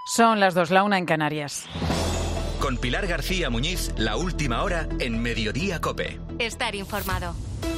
Son las 2, la 1 en Canarias. Con Pilar García Muñiz, la última hora en Mediodía COPE. Estar informado.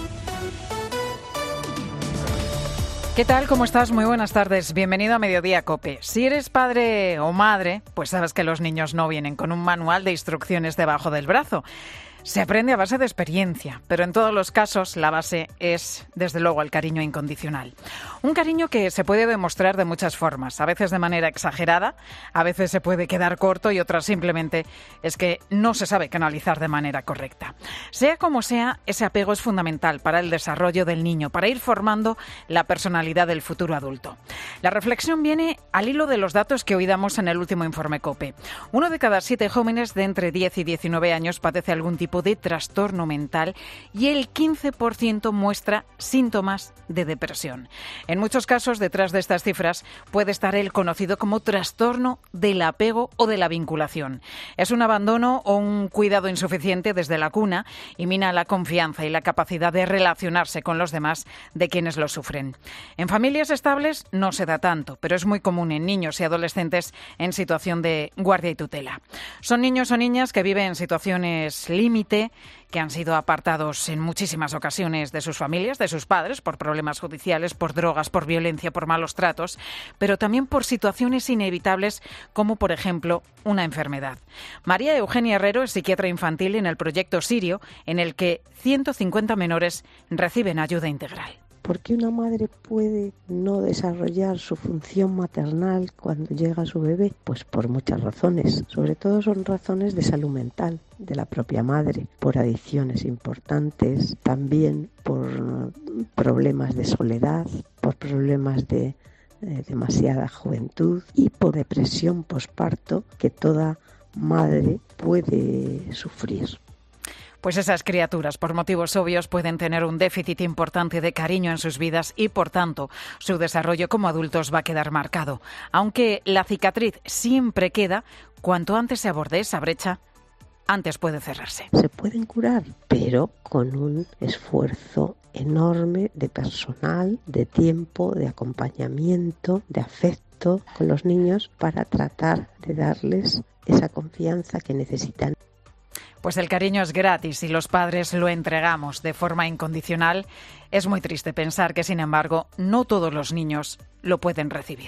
¿Qué tal? ¿Cómo estás? Muy buenas tardes. Bienvenido a Mediodía COPE. Si eres padre o madre, pues sabes que los niños no vienen con un manual de instrucciones debajo del brazo. Se aprende a base de experiencia, pero en todos los casos la base es, desde luego, el cariño incondicional. Un cariño que se puede demostrar de muchas formas, a veces de manera exagerada, a veces se puede quedar corto y otras simplemente es que no se sabe canalizar de manera correcta. Sea como sea, ese apego es fundamental para el desarrollo del niño, para ir formando la personalidad del futuro adulto. La reflexión viene al hilo de los datos que hoy damos en el último informe COPE. 1 de cada 7 jóvenes de entre 10 y 19 años padece algún tipo de trastorno mental y el 15% muestra síntomas de depresión. En muchos casos, detrás de estas cifras puede estar el conocido como trastorno del apego o de la vinculación. Es un abandono o un cuidado insuficiente desde la cuna y mina la confianza y la capacidad de relacionarse con los demás de quienes lo sufren. En familias estables no se da tanto, pero es muy común en niños y adolescentes en situación de guardia y tutela. Son niños o niñas que viven en situaciones límite, que han sido apartados en muchísimas ocasiones de sus familias, de sus padres, por problemas judiciales, por drogas, por violencia, por malos tratos, pero también por situaciones inevitables como, por ejemplo, una enfermedad. María Eugenia Herrero es psiquiatra infantil en el proyecto Sirio, en el que 150 menores reciben ayuda integral. ¿Por qué una madre puede no desarrollar su función maternal cuando llega su bebé? Pues por muchas razones. Sobre todo son razones de salud mental de la propia madre, por adicciones importantes, también por problemas de soledad, por problemas de demasiada juventud y por depresión posparto que toda madre puede sufrir. Pues esas criaturas, por motivos obvios, pueden tener un déficit importante de cariño en sus vidas y, por tanto, su desarrollo como adultos va a quedar marcado. Aunque la cicatriz siempre queda, cuanto antes se aborde esa brecha, antes puede cerrarse. Se pueden curar, pero con un esfuerzo enorme de personal, de tiempo, de acompañamiento, de afecto con los niños para tratar de darles esa confianza que necesitan. Pues el cariño es gratis y los padres lo entregamos de forma incondicional. Es muy triste pensar que, sin embargo, no todos los niños lo pueden recibir.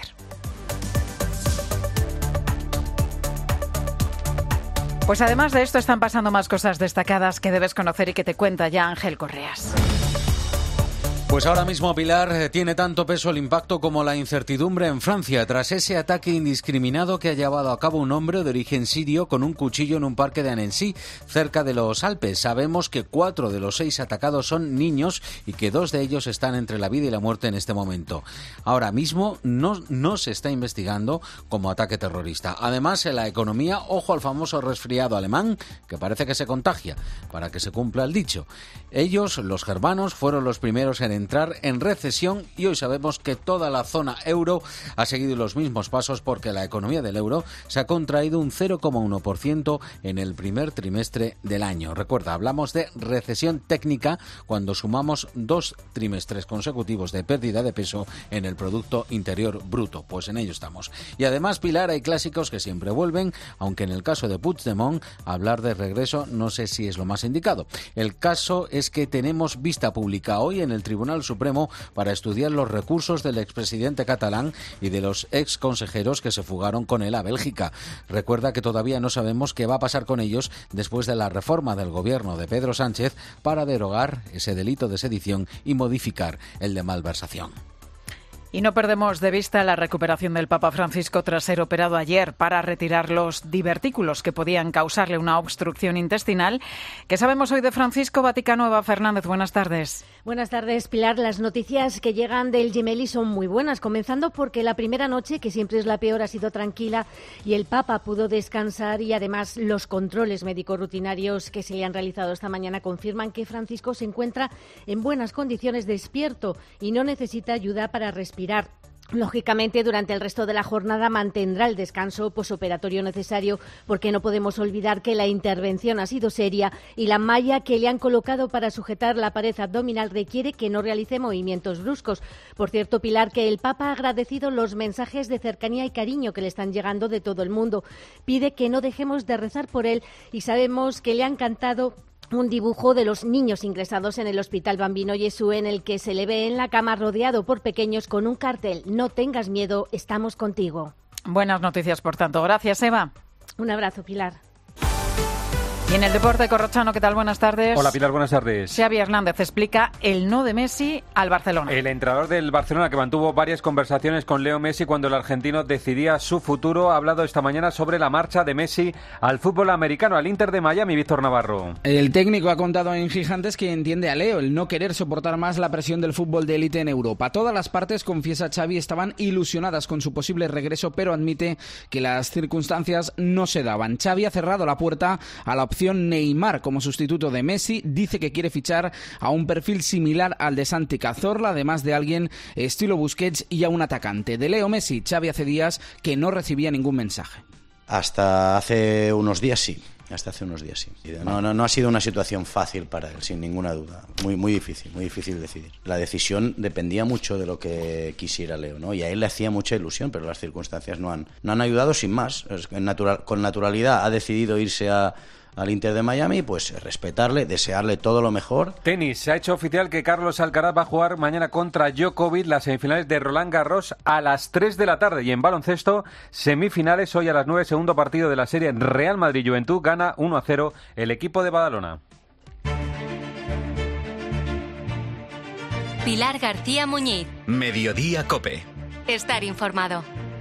Pues además de esto están pasando más cosas destacadas que debes conocer y que te cuenta ya Ángel Correas. Pues ahora mismo, Pilar, tiene tanto peso el impacto como la incertidumbre en Francia tras ese ataque indiscriminado que ha llevado a cabo un hombre de origen sirio con un cuchillo en un parque de Annecy, cerca de los Alpes. Sabemos que 4 de los 6 atacados son niños y que 2 de ellos están entre la vida y la muerte en este momento. Ahora mismo no se está investigando como ataque terrorista. Además, en la economía, ojo al famoso resfriado alemán, que parece que se contagia, para que se cumpla el dicho. Ellos, los germanos, fueron los primeros en entrar en recesión y hoy sabemos que toda la zona euro ha seguido los mismos pasos porque la economía del euro se ha contraído un 0,1% en el primer trimestre del año. Recuerda, hablamos de recesión técnica cuando sumamos 2 trimestres consecutivos de pérdida de peso en el Producto Interior Bruto. Pues en ello estamos. Y además, Pilar, hay clásicos que siempre vuelven, aunque en el caso de Puigdemont, hablar de regreso no sé si es lo más indicado. El caso es que tenemos vista pública hoy en el Tribunal Supremo para estudiar los recursos del expresidente catalán y de los exconsejero que se fugaron con él a Bélgica. Recuerda que todavía no sabemos qué va a pasar con ellos después de la reforma del gobierno de Pedro Sánchez para derogar ese delito de sedición y modificar el de malversación. Y no perdemos de vista la recuperación del Papa Francisco tras ser operado ayer para retirar los divertículos que podían causarle una obstrucción intestinal. ¿Qué sabemos hoy de Francisco? Vaticano, Eva Fernández, buenas tardes. Buenas tardes, Pilar. Las noticias que llegan del Gemelli son muy buenas, comenzando porque la primera noche, que siempre es la peor, ha sido tranquila y el Papa pudo descansar y además los controles médicos rutinarios que se le han realizado esta mañana confirman que Francisco se encuentra en buenas condiciones, despierto y no necesita ayuda para respirar. Lógicamente, durante el resto de la jornada mantendrá el descanso posoperatorio necesario, porque no podemos olvidar que la intervención ha sido seria y la malla que le han colocado para sujetar la pared abdominal requiere que no realice movimientos bruscos. Por cierto, Pilar, que el Papa ha agradecido los mensajes de cercanía y cariño que le están llegando de todo el mundo. Pide que no dejemos de rezar por él y sabemos que le ha encantado un dibujo de los niños ingresados en el Hospital Bambino Gesù, en el que se le ve en la cama rodeado por pequeños con un cartel: no tengas miedo, estamos contigo. Buenas noticias, por tanto. Gracias, Eva. Un abrazo, Pilar. Y en el deporte, Corrochano, ¿qué tal? Buenas tardes. Hola, Pilar, buenas tardes. Xavi Hernández explica el no de Messi al Barcelona. El entrenador del Barcelona, que mantuvo varias conversaciones con Leo Messi cuando el argentino decidía su futuro, ha hablado esta mañana sobre la marcha de Messi al fútbol americano, al Inter de Miami. Víctor Navarro. El técnico ha contado en Gigantes que entiende a Leo el no querer soportar más la presión del fútbol de élite en Europa. Todas las partes, confiesa Xavi, estaban ilusionadas con su posible regreso, pero admite que las circunstancias no se daban. Xavi ha cerrado la puerta a la opción Neymar como sustituto de Messi. Dice que quiere fichar a un perfil similar al de Santi Cazorla, además de alguien estilo Busquets y a un atacante. De Leo Messi, Xavi hace días que no recibía ningún mensaje. Hasta hace unos días sí. No ha sido una situación fácil para él, sin ninguna duda. Muy difícil decidir. La decisión dependía mucho de lo que quisiera Leo, ¿no? Y a él le hacía mucha ilusión, pero las circunstancias no han ayudado, sin más. Con naturalidad ha decidido irse al Inter de Miami, pues respetarle, desearle todo lo mejor. Tenis, se ha hecho oficial que Carlos Alcaraz va a jugar mañana contra Djokovic las semifinales de Roland Garros a las 3 de la tarde. Y en baloncesto, semifinales hoy a las 9, segundo partido de la serie Real Madrid-Juventud, gana 1-0 el equipo de Badalona. Pilar García Muñiz. Mediodía COPE. Estar informado.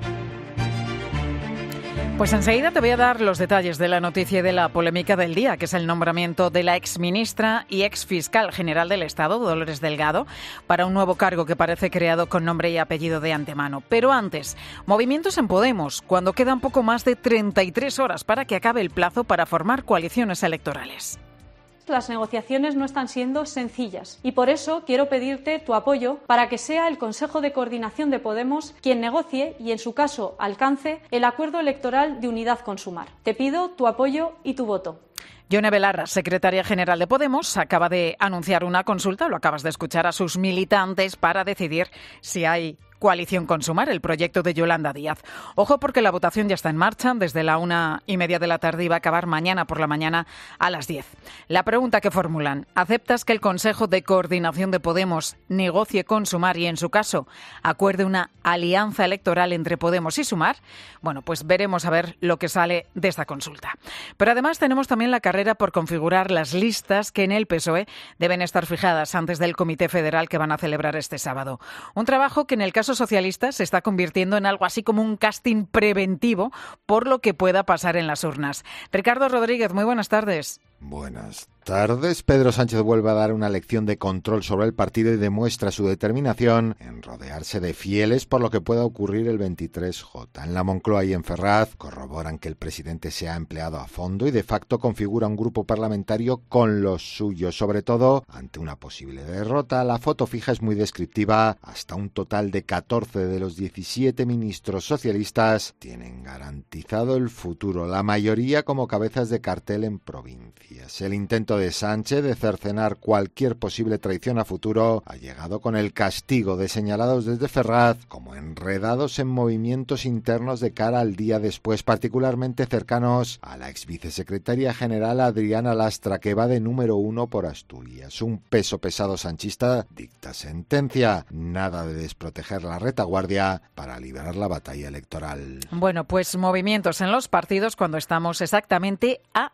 Pues enseguida te voy a dar los detalles de la noticia y de la polémica del día, que es el nombramiento de la exministra y exfiscal general del Estado, Dolores Delgado, para un nuevo cargo que parece creado con nombre y apellido de antemano. Pero antes, movimientos en Podemos, cuando quedan poco más de 33 horas para que acabe el plazo para formar coaliciones electorales. Las negociaciones no están siendo sencillas y por eso quiero pedirte tu apoyo para que sea el Consejo de Coordinación de Podemos quien negocie y, en su caso, alcance el acuerdo electoral de unidad con Sumar. Te pido tu apoyo y tu voto. Yone Belarra, secretaria general de Podemos, acaba de anunciar una consulta, lo acabas de escuchar, a sus militantes para decidir si hay coalición con Sumar, el proyecto de Yolanda Díaz. Ojo, porque la votación ya está en marcha desde la 1:30 de la tarde y va a acabar mañana por la mañana a las 10. La pregunta que formulan: ¿aceptas que el Consejo de Coordinación de Podemos negocie con Sumar y, en su caso, acuerde una alianza electoral entre Podemos y Sumar? Bueno, pues veremos a ver lo que sale de esta consulta. Pero además tenemos también la carrera por configurar las listas que en el PSOE deben estar fijadas antes del Comité Federal que van a celebrar este sábado. Un trabajo que en el caso socialista se está convirtiendo en algo así como un casting preventivo por lo que pueda pasar en las urnas. Ricardo Rodríguez, muy buenas tardes. Buenas tardes. Pedro Sánchez vuelve a dar una lección de control sobre el partido y demuestra su determinación en rodearse de fieles por lo que pueda ocurrir el 23J. En la Moncloa y en Ferraz corroboran que el presidente se ha empleado a fondo y de facto configura un grupo parlamentario con los suyos, sobre todo ante una posible derrota. La foto fija es muy descriptiva. Hasta un total de 14 de los 17 ministros socialistas tienen garantizado el futuro, la mayoría como cabezas de cartel en provincia. El intento de Sánchez de cercenar cualquier posible traición a futuro ha llegado con el castigo de señalados desde Ferraz como enredados en movimientos internos de cara al día después, particularmente cercanos a la exvicesecretaria general Adriana Lastra, que va de número 1 por Asturias. Un peso pesado sanchista dicta sentencia. Nada de desproteger la retaguardia para librar la batalla electoral. Bueno, pues movimientos en los partidos cuando estamos exactamente a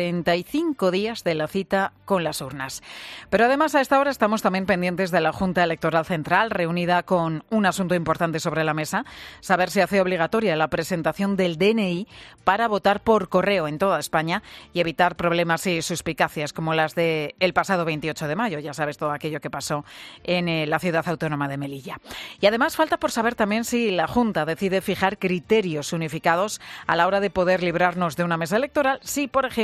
45 días de la cita con las urnas. Pero además a esta hora estamos también pendientes de la Junta Electoral Central, reunida con un asunto importante sobre la mesa: saber si hace obligatoria la presentación del DNI para votar por correo en toda España y evitar problemas y suspicacias como las del pasado 28 de mayo. Ya sabes, todo aquello que pasó en la ciudad autónoma de Melilla. Y además falta por saber también si la Junta decide fijar criterios unificados a la hora de poder librarnos de una mesa electoral, si, por ejemplo,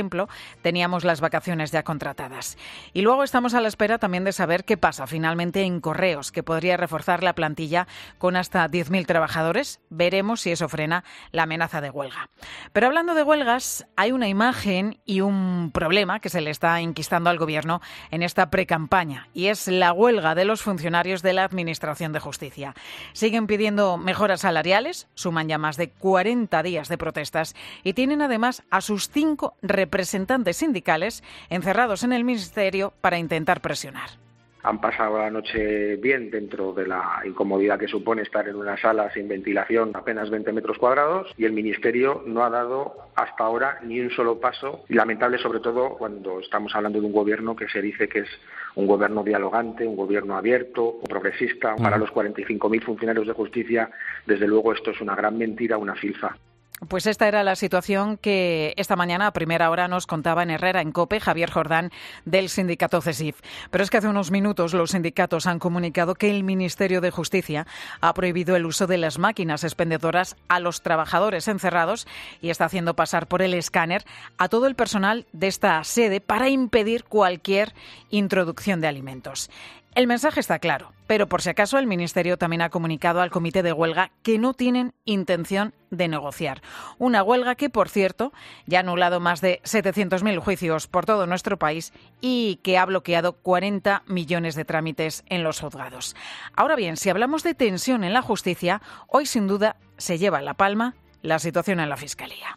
ejemplo, teníamos las vacaciones ya contratadas. Y luego estamos a la espera también de saber qué pasa finalmente en Correos, que podría reforzar la plantilla con hasta 10.000 trabajadores. Veremos si eso frena la amenaza de huelga. Pero hablando de huelgas, hay una imagen y un problema que se le está inquistando al Gobierno en esta precampaña, y es la huelga de los funcionarios de la Administración de Justicia. Siguen pidiendo mejoras salariales, suman ya más de 40 días de protestas y tienen además a sus 5 representantes sindicales encerrados en el Ministerio para intentar presionar. Han pasado la noche bien dentro de la incomodidad que supone estar en una sala sin ventilación, apenas 20 metros cuadrados, y el Ministerio no ha dado hasta ahora ni un solo paso. Y lamentable, sobre todo, cuando estamos hablando de un gobierno que se dice que es un gobierno dialogante, un gobierno abierto, progresista. Para los 45.000 funcionarios de justicia, desde luego esto es una gran mentira, una filfa. Pues esta era la situación que esta mañana a primera hora nos contaba en Herrera en COPE Javier Jordán del sindicato CESIF. Pero es que hace unos minutos los sindicatos han comunicado que el Ministerio de Justicia ha prohibido el uso de las máquinas expendedoras a los trabajadores encerrados y está haciendo pasar por el escáner a todo el personal de esta sede para impedir cualquier introducción de alimentos. El mensaje está claro, pero por si acaso el Ministerio también ha comunicado al comité de huelga que no tienen intención de negociar. Una huelga que, por cierto, ya ha anulado más de 700.000 juicios por todo nuestro país y que ha bloqueado 40 millones de trámites en los juzgados. Ahora bien, si hablamos de tensión en la justicia, hoy sin duda se lleva la palma la situación en la Fiscalía.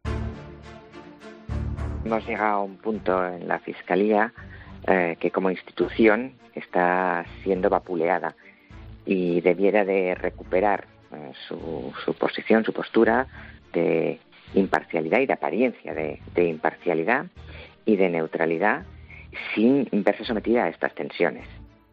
Hemos llegado a un punto en la Fiscalía que como institución está siendo vapuleada y debiera de recuperar su posición, su postura de imparcialidad y de apariencia de imparcialidad y de neutralidad sin verse sometida a estas tensiones.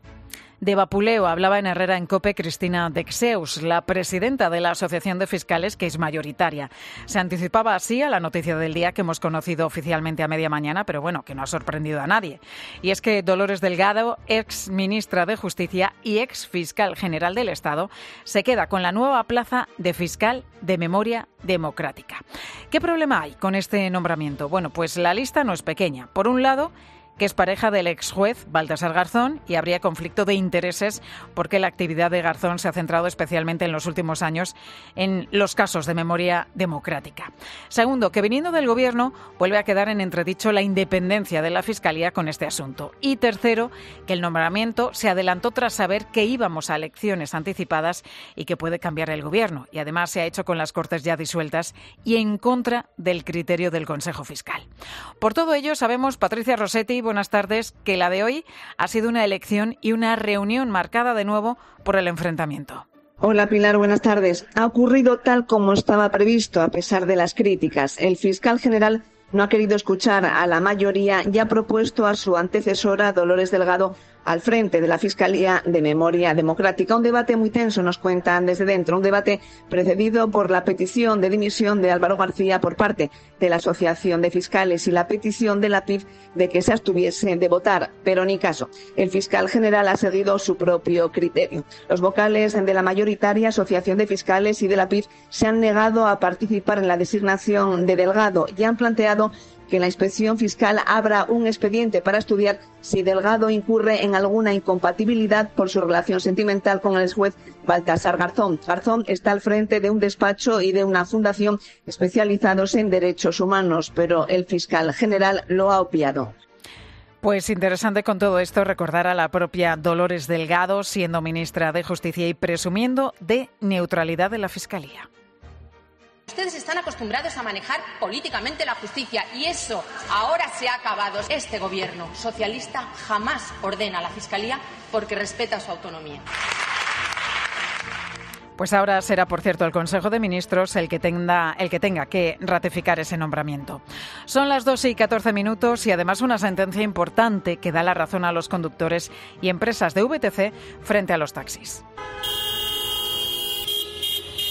De vapuleo hablaba en Herrera en COPE Cristina Dexeus, la presidenta de la Asociación de Fiscales, que es mayoritaria. Se anticipaba así a la noticia del día que hemos conocido oficialmente a media mañana, pero bueno, que no ha sorprendido a nadie. Y es que Dolores Delgado, ex ministra de Justicia y ex fiscal general del Estado, se queda con la nueva plaza de fiscal de memoria democrática. ¿Qué problema hay con este nombramiento? Bueno, pues la lista no es pequeña. Por un lado, que es pareja del ex juez Baltasar Garzón y habría conflicto de intereses porque la actividad de Garzón se ha centrado especialmente en los últimos años en los casos de memoria democrática. Segundo, que viniendo del Gobierno vuelve a quedar en entredicho la independencia de la Fiscalía con este asunto. Y tercero, que el nombramiento se adelantó tras saber que íbamos a elecciones anticipadas y que puede cambiar el Gobierno. Y además se ha hecho con las Cortes ya disueltas y en contra del criterio del Consejo Fiscal. Por todo ello, sabemos, Patricia Rossetti, buenas tardes, que la de hoy ha sido una elección y una reunión marcada de nuevo por el enfrentamiento. Hola Pilar, buenas tardes. Ha ocurrido tal como estaba previsto, a pesar de las críticas. El fiscal general no ha querido escuchar a la mayoría y ha propuesto a su antecesora, Dolores Delgado, al frente de la Fiscalía de Memoria Democrática. Un debate muy tenso, nos cuentan desde dentro, un debate precedido por la petición de dimisión de Álvaro García por parte de la Asociación de Fiscales y la petición de la PIF de que se abstuviese de votar, pero ni caso. El fiscal general ha seguido su propio criterio. Los vocales de la mayoritaria Asociación de Fiscales y de la PIF se han negado a participar en la designación de Delgado y han planteado que la inspección fiscal abra un expediente para estudiar si Delgado incurre en alguna incompatibilidad por su relación sentimental con el exjuez Baltasar Garzón. Garzón está al frente de un despacho y de una fundación especializados en derechos humanos, pero el fiscal general lo ha obviado. Pues interesante con todo esto recordar a la propia Dolores Delgado siendo ministra de Justicia y presumiendo de neutralidad de la Fiscalía. Ustedes están acostumbrados a manejar políticamente la justicia y eso ahora se ha acabado. Este gobierno socialista jamás ordena a la Fiscalía porque respeta su autonomía. Pues ahora será, por cierto, el Consejo de Ministros el que tenga que ratificar ese nombramiento. Son las 2:14 y además una sentencia importante que da la razón a los conductores y empresas de VTC frente a los taxis.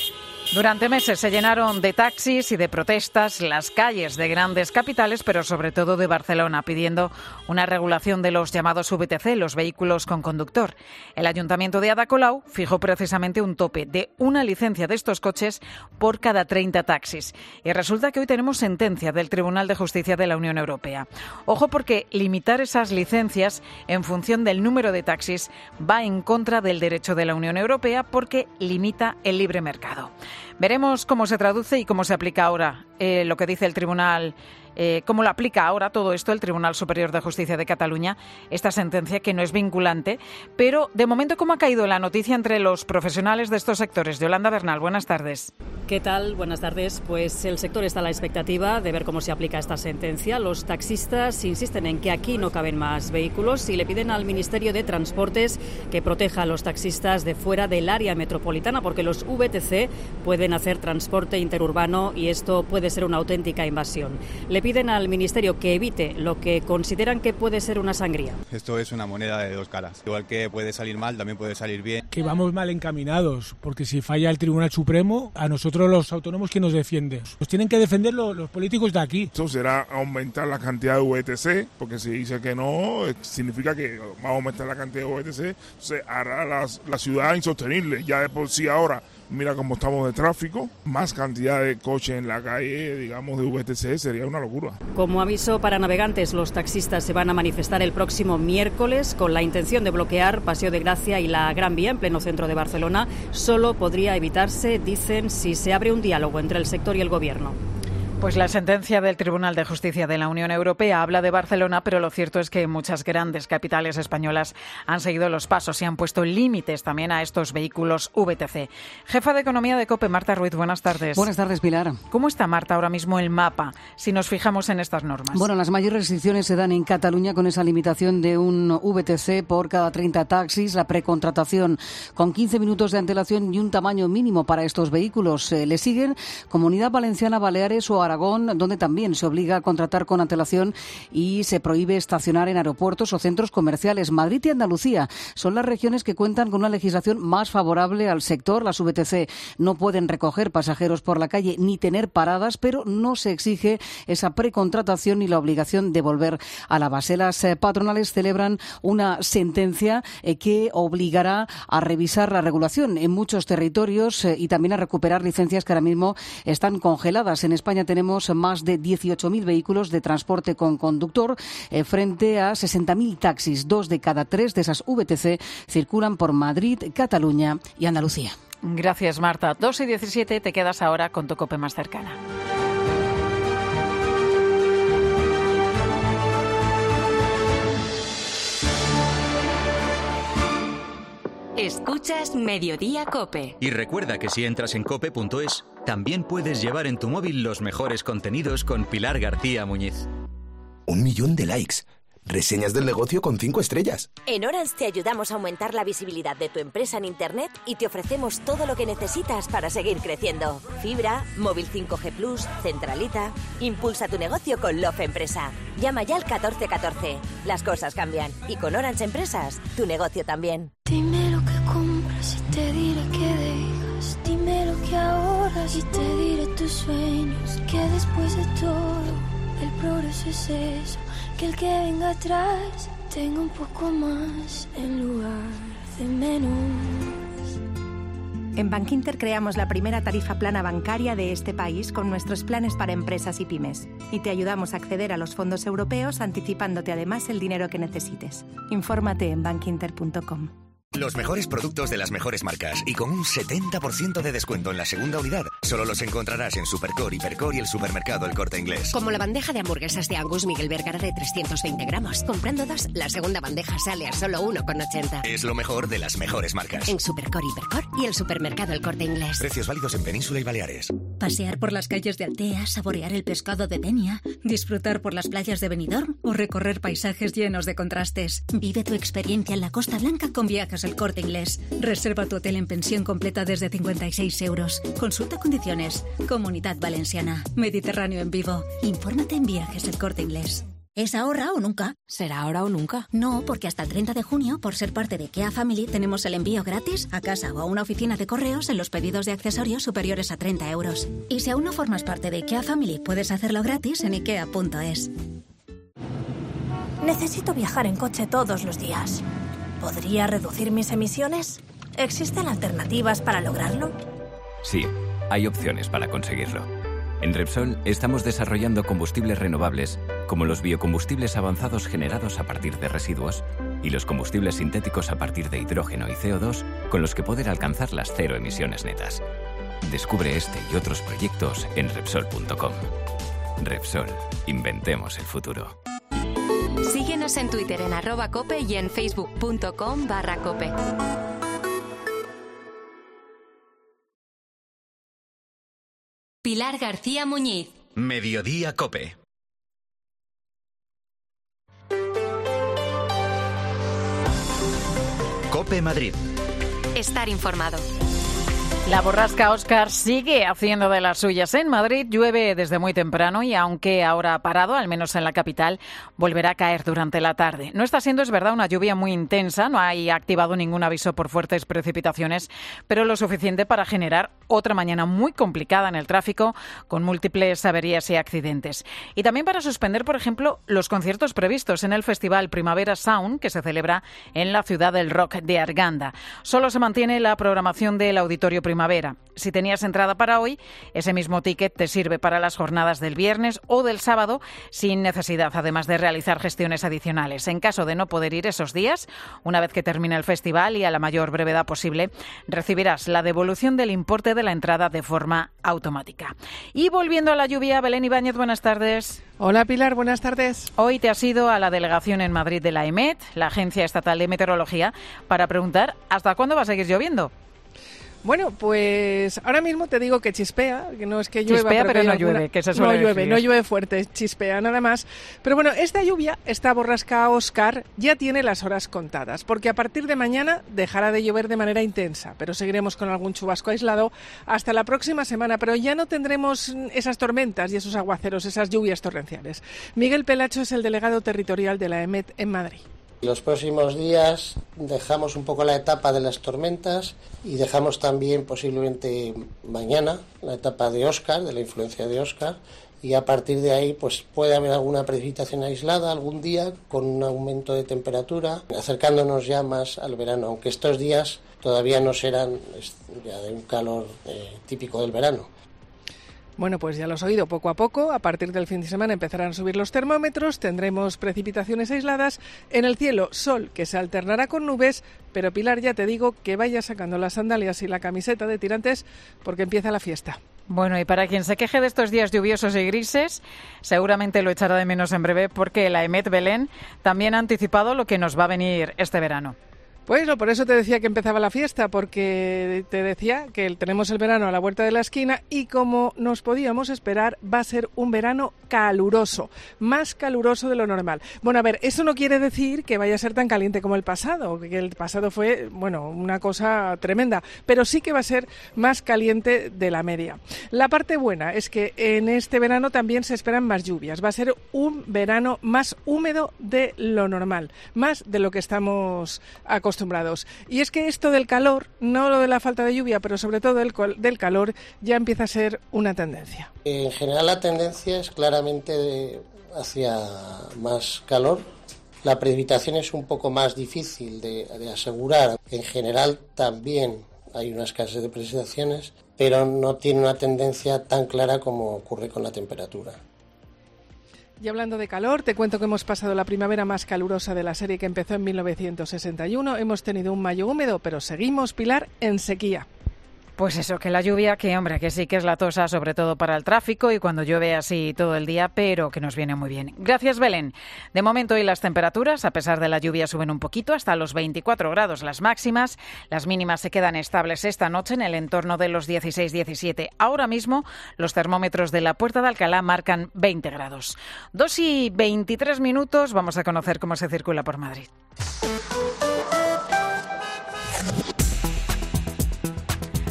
Durante meses se llenaron de taxis y de protestas las calles de grandes capitales, pero sobre todo de Barcelona, pidiendo una regulación de los llamados VTC, los vehículos con conductor. El Ayuntamiento de Ada Colau fijó precisamente un tope de una licencia de estos coches por cada 30 taxis. Y resulta que hoy tenemos sentencia del Tribunal de Justicia de la Unión Europea. Ojo, porque limitar esas licencias en función del número de taxis va en contra del derecho de la Unión Europea, porque limita el libre mercado. Veremos cómo se traduce y cómo se aplica ahora lo que dice el Tribunal, cómo lo aplica ahora todo esto el Tribunal Superior de Justicia de Cataluña, esta sentencia que no es vinculante. Pero, de momento, ¿cómo ha caído la noticia entre los profesionales de estos sectores? Yolanda Bernal, buenas tardes. ¿Qué tal? Buenas tardes. Pues el sector está a la expectativa de ver cómo se aplica esta sentencia. Los taxistas insisten en que aquí no caben más vehículos y le piden al Ministerio de Transportes que proteja a los taxistas de fuera del área metropolitana, porque los VTC pueden hacer transporte interurbano y esto puede ser una auténtica invasión. Le piden al Ministerio que evite lo que consideran que puede ser una sangría. Esto es una moneda de dos caras. Igual que puede salir mal, también puede salir bien. Que vamos mal encaminados, porque si falla el Tribunal Supremo, a nosotros los autónomos, ¿quién nos defiende? Nos tienen que defender los políticos de aquí. Esto será aumentar la cantidad de VTC, porque si dice que no, significa que va a aumentar la cantidad de VTC, se hará la ciudad insostenible. Ya de por sí ahora, mira cómo estamos de tráfico, más cantidad de coches en la calle, digamos, de VTC, sería una locura. Como aviso para navegantes, los taxistas se van a manifestar el próximo miércoles con la intención de bloquear Paseo de Gracia y la Gran Vía en pleno centro de Barcelona. Solo podría evitarse, dicen, si se abre un diálogo entre el sector y el gobierno. Pues la sentencia del Tribunal de Justicia de la Unión Europea habla de Barcelona, pero lo cierto es que muchas grandes capitales españolas han seguido los pasos y han puesto límites también a estos vehículos VTC. Jefa de Economía de COPE, Marta Ruiz, buenas tardes. Buenas tardes, Pilar. ¿Cómo está, Marta, ahora mismo el mapa, si nos fijamos en estas normas? Bueno, las mayores restricciones se dan en Cataluña con esa limitación de un VTC por cada 30 taxis, la precontratación con 15 minutos de antelación y un tamaño mínimo para estos vehículos. Le siguen Comunidad Valenciana, Baleares o Aragón, donde también se obliga a contratar con antelación y se prohíbe estacionar en aeropuertos o centros comerciales. Madrid y Andalucía son las regiones que cuentan con una legislación más favorable al sector. Las VTC no pueden recoger pasajeros por la calle ni tener paradas, pero no se exige esa precontratación ni la obligación de volver a la base. Las patronales celebran una sentencia que obligará a revisar la regulación en muchos territorios y también a recuperar licencias que ahora mismo están congeladas. En España tenemos más de 18.000 vehículos de transporte con conductor frente a 60.000 taxis. 2 de cada 3 de esas VTC circulan por Madrid, Cataluña y Andalucía. Gracias, Marta. 2:17, te quedas ahora con tu COPE más cercana. Escuchas Mediodía COPE. Y recuerda que si entras en cope.es, también puedes llevar en tu móvil los mejores contenidos con Pilar García Muñiz. 1 millón de likes. Reseñas del negocio con 5 estrellas. En Orange te ayudamos a aumentar la visibilidad de tu empresa en Internet y te ofrecemos todo lo que necesitas para seguir creciendo. Fibra, móvil 5G Plus, centralita. Impulsa tu negocio con Love Empresa. Llama ya al 1414. Las cosas cambian. Y con Orange Empresas, tu negocio también. Dime lo que compras y te diré que dejas. Dime lo que ahorras y te diré tus sueños. Que después de todo, el progreso es eso. Que el que venga atrás tenga un poco más en lugar de menos. En Bankinter creamos la primera tarifa plana bancaria de este país con nuestros planes para empresas y pymes. Y te ayudamos a acceder a los fondos europeos anticipándote además el dinero que necesites. Infórmate en bankinter.com. Los mejores productos de las mejores marcas y con un 70% de descuento en la segunda unidad. Solo los encontrarás en Supercore, Hipercore y el supermercado El Corte Inglés. Como la bandeja de hamburguesas de Angus Miguel Vergara de 320 gramos. Comprando 2, la segunda bandeja sale a solo 1,80. Es lo mejor de las mejores marcas. En Supercore, Hipercore y el supermercado El Corte Inglés. Precios válidos en Península y Baleares. Pasear por las calles de Altea, saborear el pescado de Denia, disfrutar por las playas de Benidorm o recorrer paisajes llenos de contrastes. Vive tu experiencia en la Costa Blanca con Viajes El Corte Inglés. Reserva tu hotel en pensión completa desde 56 euros. Consulta condiciones. Comunidad Valenciana. Mediterráneo en vivo. Infórmate en Viajes El Corte Inglés. Es ahora o nunca. ¿Será ahora o nunca? No, porque hasta el 30 de junio, por ser parte de IKEA Family, tenemos el envío gratis a casa o a una oficina de correos en los pedidos de accesorios superiores a 30 euros. Y si aún no formas parte de IKEA Family, puedes hacerlo gratis en ikea.es. Necesito viajar en coche todos los días. ¿Podría reducir mis emisiones? ¿Existen alternativas para lograrlo? Sí, hay opciones para conseguirlo. En Repsol estamos desarrollando combustibles renovables, como los biocombustibles avanzados generados a partir de residuos y los combustibles sintéticos a partir de hidrógeno y CO2, con los que poder alcanzar las cero emisiones netas. Descubre este y otros proyectos en Repsol.com. Repsol, inventemos el futuro. Síguenos en Twitter en @cope y en facebook.com/cope. Pilar García Muñiz. Mediodía Cope. Cope Madrid. Estar informado. La borrasca Óscar sigue haciendo de las suyas en Madrid. Llueve desde muy temprano y aunque ahora ha parado, al menos en la capital, volverá a caer durante la tarde. No está siendo, es verdad, una lluvia muy intensa. No hay activado ningún aviso por fuertes precipitaciones, pero lo suficiente para generar otra mañana muy complicada en el tráfico, con múltiples averías y accidentes. Y también para suspender, por ejemplo, los conciertos previstos en el Festival Primavera Sound, que se celebra en la Ciudad del Rock de Arganda. Solo se mantiene la programación del Auditorio Primavera. Si tenías entrada para hoy, ese mismo ticket te sirve para las jornadas del viernes o del sábado, sin necesidad, además de realizar gestiones adicionales. En caso de no poder ir esos días, una vez que termine el festival y a la mayor brevedad posible, recibirás la devolución del importe de la entrada de forma automática. Y volviendo a la lluvia, Belén Ibáñez, buenas tardes. Hola Pilar, buenas tardes. Hoy te has ido a la delegación en Madrid de la EMET, la Agencia Estatal de Meteorología, para preguntar ¿hasta cuándo va a seguir lloviendo? Bueno, pues ahora mismo te digo que chispea, que no es que llueva. Chispea, pero no llueve, que se suele decir. No llueve fuerte, chispea nada más. Pero bueno, esta lluvia, esta borrasca Óscar, ya tiene las horas contadas, porque a partir de mañana dejará de llover de manera intensa, pero seguiremos con algún chubasco aislado hasta la próxima semana, pero ya no tendremos esas tormentas y esos aguaceros, esas lluvias torrenciales. Miguel Pelacho es el delegado territorial de la EMET en Madrid. Los próximos días dejamos un poco la etapa de las tormentas y dejamos también posiblemente mañana la etapa de Óscar, de la influencia de Óscar, y a partir de ahí pues puede haber alguna precipitación aislada algún día con un aumento de temperatura, acercándonos ya más al verano, aunque estos días todavía no serán ya de un calor típico del verano. Bueno, pues ya lo has oído, poco a poco, a partir del fin de semana empezarán a subir los termómetros, tendremos precipitaciones aisladas, en el cielo sol que se alternará con nubes, pero Pilar, ya te digo que vaya sacando las sandalias y la camiseta de tirantes porque empieza la fiesta. Bueno, y para quien se queje de estos días lluviosos y grises, seguramente lo echará de menos en breve porque la EMET Belén también ha anticipado lo que nos va a venir este verano. Pues por eso te decía que empezaba la fiesta, porque te decía que tenemos el verano a la vuelta de la esquina y como nos podíamos esperar, va a ser un verano caluroso, más caluroso de lo normal. Bueno, a ver, eso no quiere decir que vaya a ser tan caliente como el pasado, que el pasado fue, bueno, una cosa tremenda, pero sí que va a ser más caliente de la media. La parte buena es que en este verano también se esperan más lluvias, va a ser un verano más húmedo de lo normal, más de lo que estamos acostumbrados. Y es que esto del calor, no lo de la falta de lluvia, pero sobre todo del calor, ya empieza a ser una tendencia. En general la tendencia es claramente hacia más calor. La precipitación es un poco más difícil de asegurar. En general también hay una escasez de precipitaciones, pero no tiene una tendencia tan clara como ocurre con la temperatura. Y hablando de calor, te cuento que hemos pasado la primavera más calurosa de la serie que empezó en 1961. Hemos tenido un mayo húmedo, pero seguimos, Pilar, en sequía. Pues eso, que la lluvia, que hombre, que sí que es latosa, sobre todo para el tráfico y cuando llueve así todo el día, pero que nos viene muy bien. Gracias, Belén. De momento hoy las temperaturas, a pesar de la lluvia, suben un poquito, hasta los 24 grados las máximas. Las mínimas se quedan estables esta noche en el entorno de los 16-17. Ahora mismo los termómetros de la Puerta de Alcalá marcan 20 grados. 2:23, vamos a conocer cómo se circula por Madrid.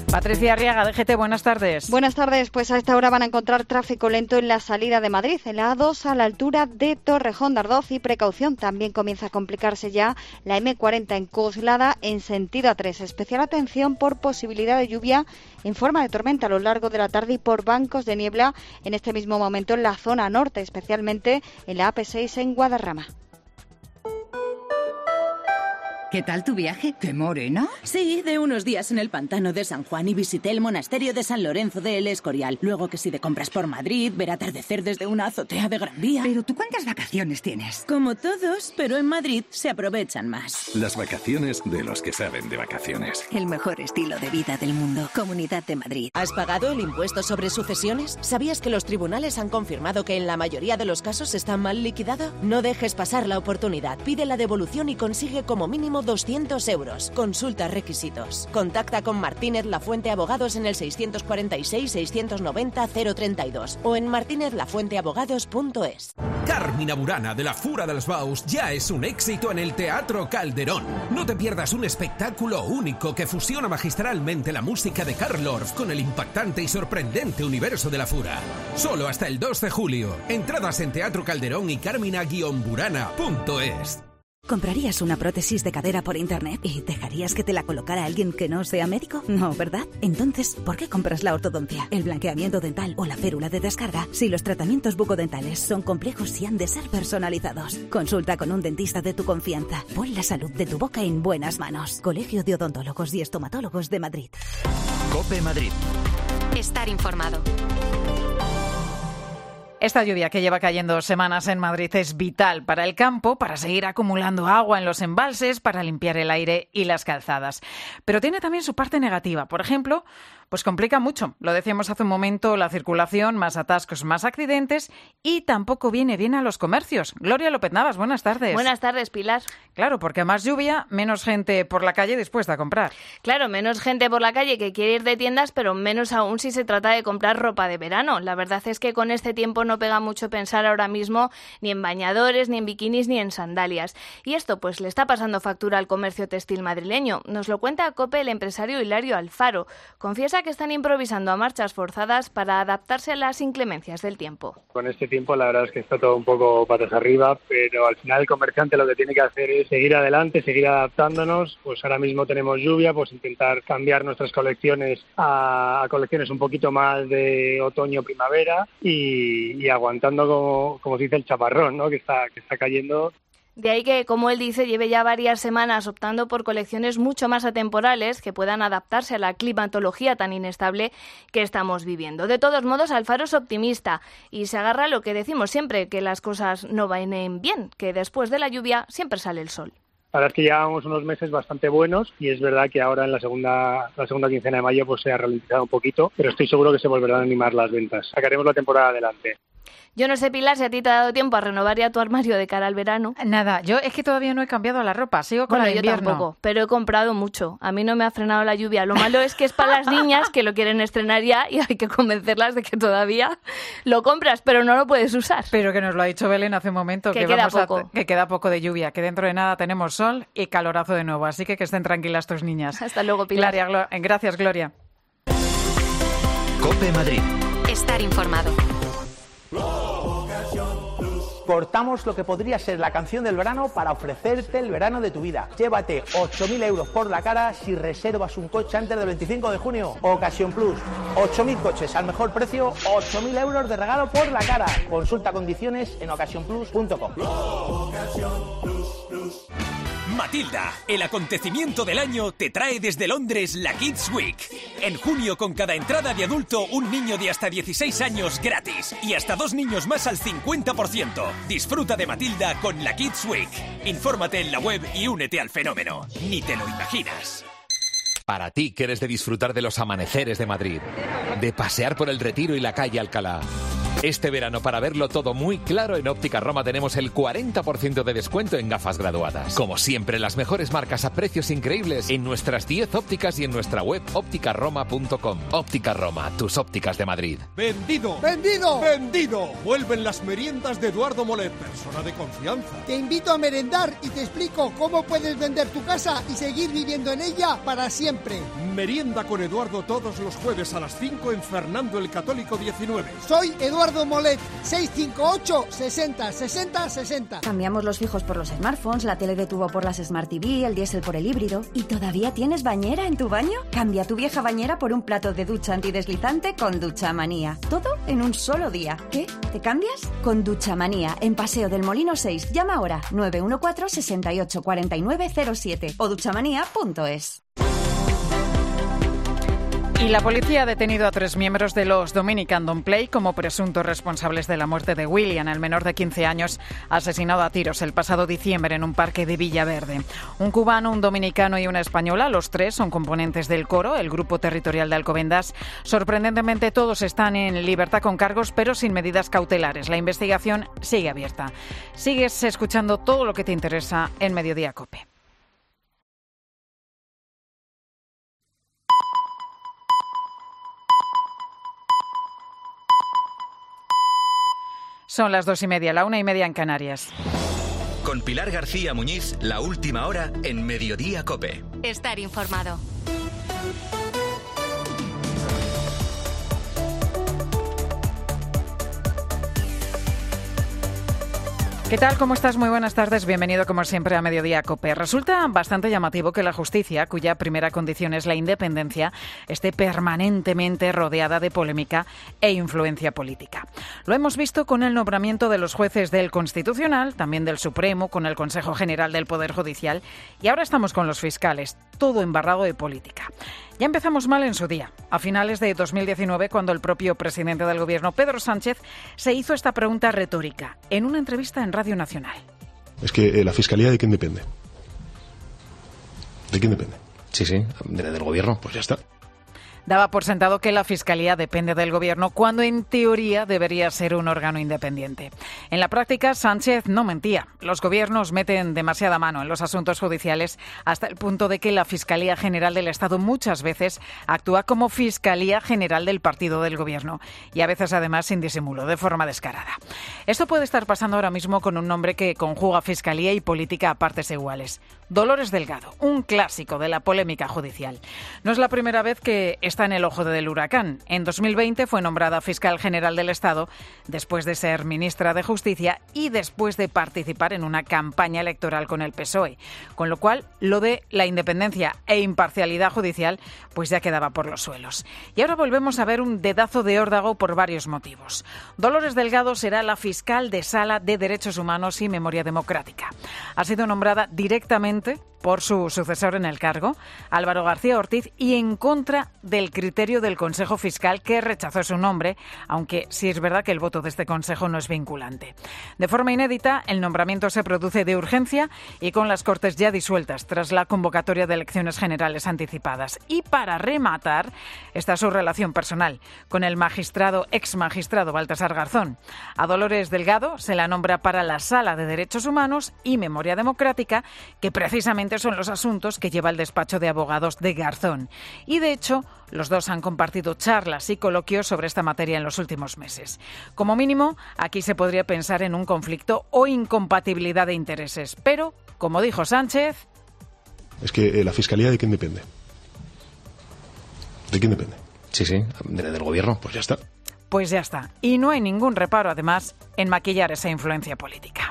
Patricia Arriaga, DGT, buenas tardes. Buenas tardes, pues a esta hora van a encontrar tráfico lento en la salida de Madrid, en la A2 a la altura de Torrejón de Ardoz, y precaución, también comienza a complicarse ya la M40 en Coslada en sentido A3. Especial atención por posibilidad de lluvia en forma de tormenta a lo largo de la tarde y por bancos de niebla en este mismo momento en la zona norte, especialmente en la AP6 en Guadarrama. ¿Qué tal tu viaje? ¿Qué morena? Sí, de unos días en el pantano de San Juan y visité el monasterio de San Lorenzo de El Escorial. Luego que si de compras por Madrid, ver atardecer desde una azotea de Gran Vía. ¿Pero tú cuántas vacaciones tienes? Como todos, pero en Madrid se aprovechan más. Las vacaciones de los que saben de vacaciones. El mejor estilo de vida del mundo. Comunidad de Madrid. ¿Has pagado el impuesto sobre sucesiones? ¿Sabías que los tribunales han confirmado que en la mayoría de los casos está mal liquidado? No dejes pasar la oportunidad. Pide la devolución y consigue como mínimo 200 euros. Consulta requisitos. Contacta con Martínez Lafuente Abogados en el 646-690-032 o en martinezlafuenteabogados.es. Carmina Burana de la Fura dels Baus ya es un éxito en el Teatro Calderón. No te pierdas un espectáculo único que fusiona magistralmente la música de Carl Orff con el impactante y sorprendente universo de la Fura. Solo hasta el 2 de julio. Entradas en Teatro Calderón y carmina-burana.es. ¿Comprarías una prótesis de cadera por internet y dejarías que te la colocara alguien que no sea médico? No, ¿verdad? Entonces, ¿por qué compras la ortodoncia, el blanqueamiento dental o la férula de descarga si los tratamientos bucodentales son complejos y han de ser personalizados? Consulta con un dentista de tu confianza. Pon la salud de tu boca en buenas manos. Colegio de Odontólogos y Estomatólogos de Madrid. COPE Madrid. Estar informado. Esta lluvia que lleva cayendo semanas en Madrid es vital para el campo, para seguir acumulando agua en los embalses, para limpiar el aire y las calzadas. Pero tiene también su parte negativa. Por ejemplo, pues complica mucho, lo decíamos hace un momento, la circulación, más atascos, más accidentes y tampoco viene bien a los comercios. Gloria López Navas, buenas tardes. Buenas tardes, Pilar. Claro, porque a más lluvia, menos gente por la calle dispuesta a comprar. Claro, menos gente por la calle que quiere ir de tiendas, pero menos aún si se trata de comprar ropa de verano. La verdad es que con este tiempo no pega mucho pensar ahora mismo ni en bañadores, ni en bikinis, ni en sandalias. Y esto pues le está pasando factura al comercio textil madrileño. Nos lo cuenta a COPE el empresario Hilario Alfaro. Confiesa que están improvisando a marchas forzadas para adaptarse a las inclemencias del tiempo. Con este tiempo la verdad es que está todo un poco patas arriba, pero al final el comerciante lo que tiene que hacer es seguir adelante, seguir adaptándonos. Pues ahora mismo tenemos lluvia, pues intentar cambiar nuestras colecciones a colecciones un poquito más de otoño-primavera y aguantando como se dice el chaparrón, ¿no? que está cayendo. De ahí que, como él dice, lleve ya varias semanas optando por colecciones mucho más atemporales que puedan adaptarse a la climatología tan inestable que estamos viviendo. De todos modos, Alfaro es optimista y se agarra a lo que decimos siempre, que las cosas no vayan bien, que después de la lluvia siempre sale el sol. La verdad es que llevamos unos meses bastante buenos y es verdad que ahora en la segunda quincena de mayo pues se ha ralentizado un poquito, pero estoy seguro que se volverán a animar las ventas. Sacaremos la temporada adelante. Yo no sé, Pilar, si a ti te ha dado tiempo a renovar ya tu armario de cara al verano. Nada, yo es que todavía no he cambiado la ropa, sigo con la de invierno. Yo tampoco, pero he comprado mucho. A mí no me ha frenado la lluvia. Lo malo es que es para las niñas que lo quieren estrenar ya y hay que convencerlas de que todavía lo compras, pero no lo puedes usar. Pero que nos lo ha dicho Belén hace un momento, que queda poco de lluvia, que dentro de nada tenemos sol y calorazo de nuevo, así que estén tranquilas tus niñas. Hasta luego, Pilar. Gracias, Gloria. COPE Madrid. Estar informado. Cortamos lo que podría ser la canción del verano para ofrecerte el verano de tu vida. Llévate 8.000 euros por la cara si reservas un coche antes del 25 de junio. Ocasión Plus, 8.000 coches al mejor precio, 8.000 euros de regalo por la cara. Consulta condiciones en ocasiónplus.com. Matilda, el acontecimiento del año, te trae desde Londres la Kids Week. En junio, con cada entrada de adulto, un niño de hasta 16 años gratis y hasta 2 niños más al 50%. Disfruta de Matilda con la Kids Week. Infórmate en la web y únete al fenómeno. Ni te lo imaginas. Para ti que eres de disfrutar de los amaneceres de Madrid, de pasear por el Retiro y la calle Alcalá. Este verano, para verlo todo muy claro, en Óptica Roma tenemos el 40% de descuento en gafas graduadas. Como siempre, las mejores marcas a precios increíbles en nuestras 10 ópticas y en nuestra web ópticaroma.com. Óptica Roma, tus ópticas de Madrid. ¡Vendido! ¡Vendido! ¡Vendido! Vuelven las meriendas de Eduardo Molet, persona de confianza. Te invito a merendar y te explico cómo puedes vender tu casa y seguir viviendo en ella para siempre. Merienda con Eduardo todos los jueves a las 5 en Fernando el Católico 19. Soy Eduardo Molet, 658 60 60 60. Cambiamos los fijos por los smartphones, la tele de tubo por las Smart TV, el diésel por el híbrido. ¿Y todavía tienes bañera en tu baño? Cambia tu vieja bañera por un plato de ducha antideslizante con Duchamanía. Todo en un solo día. ¿Qué? ¿Te cambias? Con Duchamanía, en Paseo del Molino 6. Llama ahora 914 68 49 07 o duchamanía.es. Y la policía ha detenido a 3 miembros de los Dominican Don't Play como presuntos responsables de la muerte de William, el menor de 15 años, asesinado a tiros el pasado diciembre en un parque de Villaverde. Un cubano, un dominicano y una española, los 3 son componentes del Coro, el grupo territorial de Alcobendas. Sorprendentemente, todos están en libertad con cargos, pero sin medidas cautelares. La investigación sigue abierta. Sigues escuchando todo lo que te interesa en Mediodía COPE. Son las 2:30, la 1:30 en Canarias. Con Pilar García Muñiz, la última hora en Mediodía COPE. Estar informado. ¿Qué tal? ¿Cómo estás? Muy buenas tardes. Bienvenido, como siempre, a Mediodía COPE. Resulta bastante llamativo que la justicia, cuya primera condición es la independencia, esté permanentemente rodeada de polémica e influencia política. Lo hemos visto con el nombramiento de los jueces del Constitucional, también del Supremo, con el Consejo General del Poder Judicial, y ahora estamos con los fiscales, todo embarrado de política. Ya empezamos mal en su día, a finales de 2019, cuando el propio presidente del Gobierno, Pedro Sánchez, se hizo esta pregunta retórica en una entrevista en Radio Nacional. Es que la Fiscalía, ¿de quién depende? ¿De quién depende? Sí, del Gobierno. Pues ya está. Daba por sentado que la Fiscalía depende del Gobierno cuando en teoría debería ser un órgano independiente. En la práctica, Sánchez no mentía. Los gobiernos meten demasiada mano en los asuntos judiciales hasta el punto de que la Fiscalía General del Estado muchas veces actúa como Fiscalía General del partido del Gobierno y a veces además sin disimulo, de forma descarada. Esto puede estar pasando ahora mismo con un nombre que conjuga Fiscalía y política a partes iguales. Dolores Delgado, un clásico de la polémica judicial. No es la primera vez que está en el ojo del huracán. En 2020 fue nombrada fiscal general del Estado después de ser ministra de Justicia y después de participar en una campaña electoral con el PSOE. Con lo cual, lo de la independencia e imparcialidad judicial pues ya quedaba por los suelos. Y ahora volvemos a ver un dedazo de órdago por varios motivos. Dolores Delgado será la fiscal de Sala de Derechos Humanos y Memoria Democrática. Ha sido nombrada directamente por su sucesor en el cargo, Álvaro García Ortiz, y en contra del criterio del Consejo Fiscal, que rechazó su nombre, aunque sí es verdad que el voto de este Consejo no es vinculante. De forma inédita, el nombramiento se produce de urgencia y con las Cortes ya disueltas tras la convocatoria de elecciones generales anticipadas. Y para rematar, está su relación personal con el ex magistrado Baltasar Garzón. A Dolores Delgado se la nombra para la Sala de Derechos Humanos y Memoria Democrática, que precisamente son los asuntos que lleva el despacho de abogados de Garzón. Y de hecho, los dos han compartido charlas y coloquios sobre esta materia en los últimos meses. Como mínimo, aquí se podría pensar en un conflicto o incompatibilidad de intereses. Pero, como dijo Sánchez... Es que la Fiscalía, ¿de quién depende? ¿De quién depende? Sí, del Gobierno. Pues ya está. Pues ya está. Y no hay ningún reparo, además, en maquillar esa influencia política.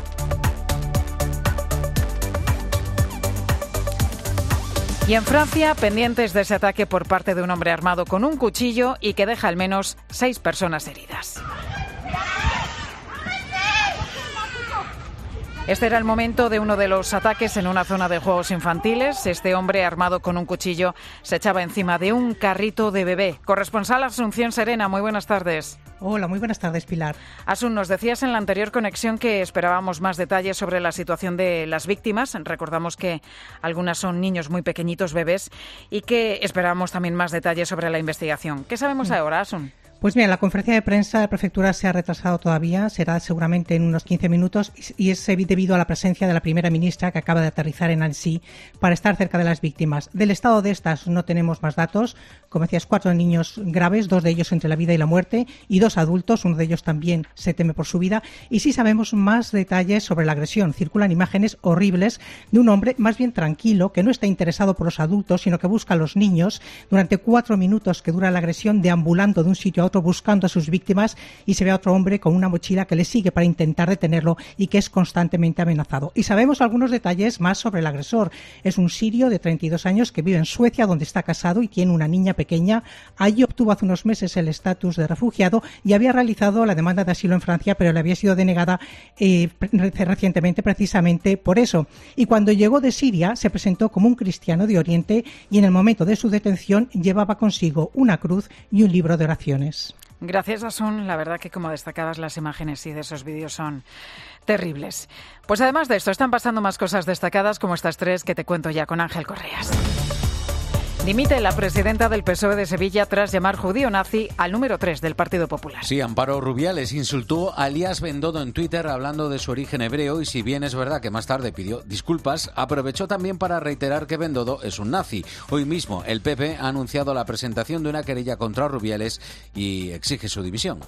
Y en Francia, pendientes de ese ataque por parte de un hombre armado con un cuchillo y que deja al menos 6 personas heridas. Este era el momento de uno de los ataques en una zona de juegos infantiles. Este hombre armado con un cuchillo se echaba encima de un carrito de bebé. Corresponsal Asunción Serena, muy buenas tardes. Hola, muy buenas tardes, Pilar. Asun, nos decías en la anterior conexión que esperábamos más detalles sobre la situación de las víctimas. Recordamos que algunas son niños muy pequeñitos, bebés, y que esperábamos también más detalles sobre la investigación. ¿Qué sabemos ahora, Asun? Pues mira, la conferencia de prensa de la prefectura se ha retrasado todavía, será seguramente en unos 15 minutos y es debido a la presencia de la primera ministra que acaba de aterrizar en Annecy para estar cerca de las víctimas. Del estado de estas no tenemos más datos, como decías, 4 niños graves, 2 de ellos entre la vida y la muerte y 2 adultos, uno de ellos también se teme por su vida, y sí sabemos más detalles sobre la agresión. Circulan imágenes horribles de un hombre más bien tranquilo que no está interesado por los adultos, sino que busca a los niños durante 4 minutos que dura la agresión, deambulando de un sitio a otro buscando a sus víctimas, y se ve a otro hombre con una mochila que le sigue para intentar detenerlo y que es constantemente amenazado. Y sabemos algunos detalles más sobre el agresor. Es un sirio de 32 años que vive en Suecia, donde está casado y tiene una niña pequeña. Allí obtuvo hace unos meses el estatus de refugiado y había realizado la demanda de asilo en Francia, pero le había sido denegada recientemente precisamente por eso. Y cuando llegó de Siria se presentó como un cristiano de Oriente y en el momento de su detención llevaba consigo una cruz y un libro de oraciones. Gracias, Asun. La verdad que, como destacabas, las imágenes de esos vídeos son terribles. Pues además de esto, están pasando más cosas destacadas como estas 3 que te cuento ya con Ángel Correas. Dimite la presidenta del PSOE de Sevilla tras llamar judío nazi al número 3 del Partido Popular. Sí, Amparo Rubiales insultó a Elías Bendodo en Twitter hablando de su origen hebreo y, si bien es verdad que más tarde pidió disculpas, aprovechó también para reiterar que Bendodo es un nazi. Hoy mismo el PP ha anunciado la presentación de una querella contra Rubiales y exige su dimisión.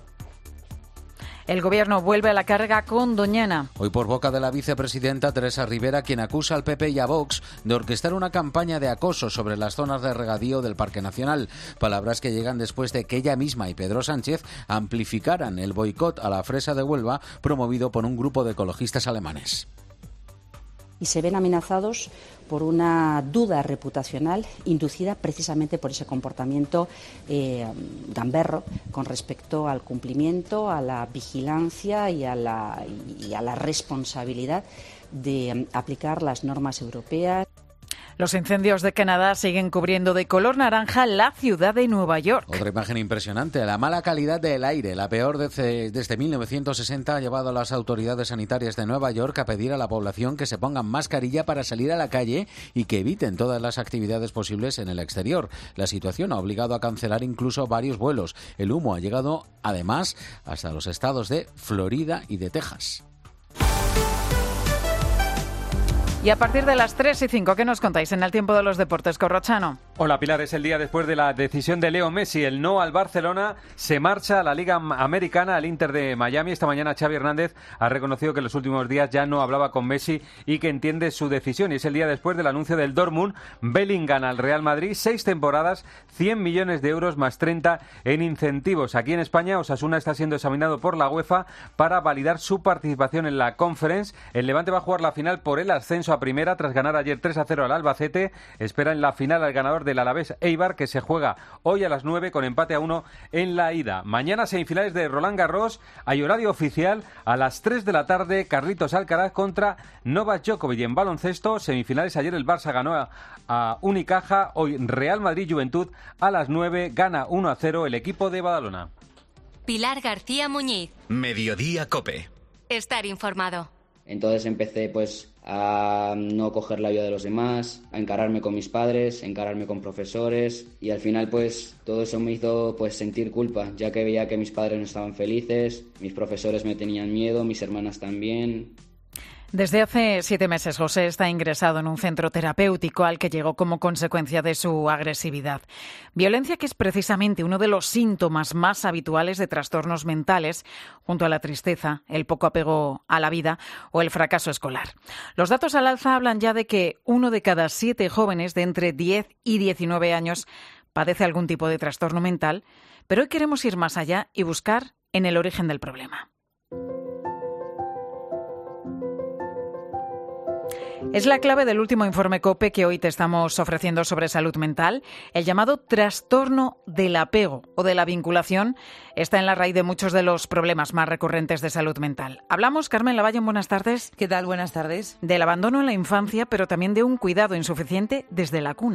El Gobierno vuelve a la carga con Doñana. Hoy por boca de la vicepresidenta Teresa Rivera, quien acusa al PP y a Vox de orquestar una campaña de acoso sobre las zonas de regadío del Parque Nacional. Palabras que llegan después de que ella misma y Pedro Sánchez amplificaran el boicot a la fresa de Huelva promovido por un grupo de ecologistas alemanes. Y se ven amenazados por una duda reputacional inducida precisamente por ese comportamiento gamberro con respecto al cumplimiento, a la vigilancia y a la responsabilidad de aplicar las normas europeas. Los incendios de Canadá siguen cubriendo de color naranja la ciudad de Nueva York. Otra imagen impresionante, la mala calidad del aire, la peor desde 1960, ha llevado a las autoridades sanitarias de Nueva York a pedir a la población que se pongan mascarilla para salir a la calle y que eviten todas las actividades posibles en el exterior. La situación ha obligado a cancelar incluso varios vuelos. El humo ha llegado, además, hasta los estados de Florida y de Texas. Y a partir de las 3:05, ¿qué nos contáis en el tiempo de los deportes, Corrochano? Hola, Pilar. Es el día después de la decisión de Leo Messi. El no al Barcelona, se marcha a la Liga Americana, al Inter de Miami. Esta mañana Xavi Hernández ha reconocido que en los últimos días ya no hablaba con Messi y que entiende su decisión. Y es el día después del anuncio del Dortmund. Bellingham al Real Madrid, 6 temporadas, 100 millones de euros más 30 en incentivos. Aquí en España, Osasuna está siendo examinado por la UEFA para validar su participación en la Conference. El Levante va a jugar la final por el ascenso a primera tras ganar ayer 3-0 al Albacete. Espera en la final al ganador del Alavés Eibar, que se juega hoy a las 9 con empate a 1 en la ida. Mañana semifinales de Roland Garros. Hay horario oficial a las 3 de la tarde. Carlitos Alcaraz contra Novak Djokovic. Y en baloncesto, semifinales. Ayer el Barça ganó a Unicaja. Hoy Real Madrid Juventud a las 9. Gana 1-0 el equipo de Badalona. Pilar García Muñiz. Mediodía COPE. Estar informado. Entonces empecé a no coger la ayuda de los demás, a encararme con mis padres, a encararme con profesores, y al final todo eso me hizo sentir culpa, ya que veía que mis padres no estaban felices, mis profesores me tenían miedo, mis hermanas también. Desde hace 7 meses, José está ingresado en un centro terapéutico al que llegó como consecuencia de su agresividad. Violencia que es precisamente uno de los síntomas más habituales de trastornos mentales, junto a la tristeza, el poco apego a la vida o el fracaso escolar. Los datos al alza hablan ya de que 1 de cada 7 jóvenes de entre 10 y 19 años padece algún tipo de trastorno mental, pero hoy queremos ir más allá y buscar en el origen del problema. Es la clave del último informe COPE que hoy te estamos ofreciendo sobre salud mental. El llamado trastorno del apego o de la vinculación está en la raíz de muchos de los problemas más recurrentes de salud mental. Hablamos, Carmen Lavalle, buenas tardes. ¿Qué tal? Buenas tardes. Del abandono en la infancia, pero también de un cuidado insuficiente desde la cuna.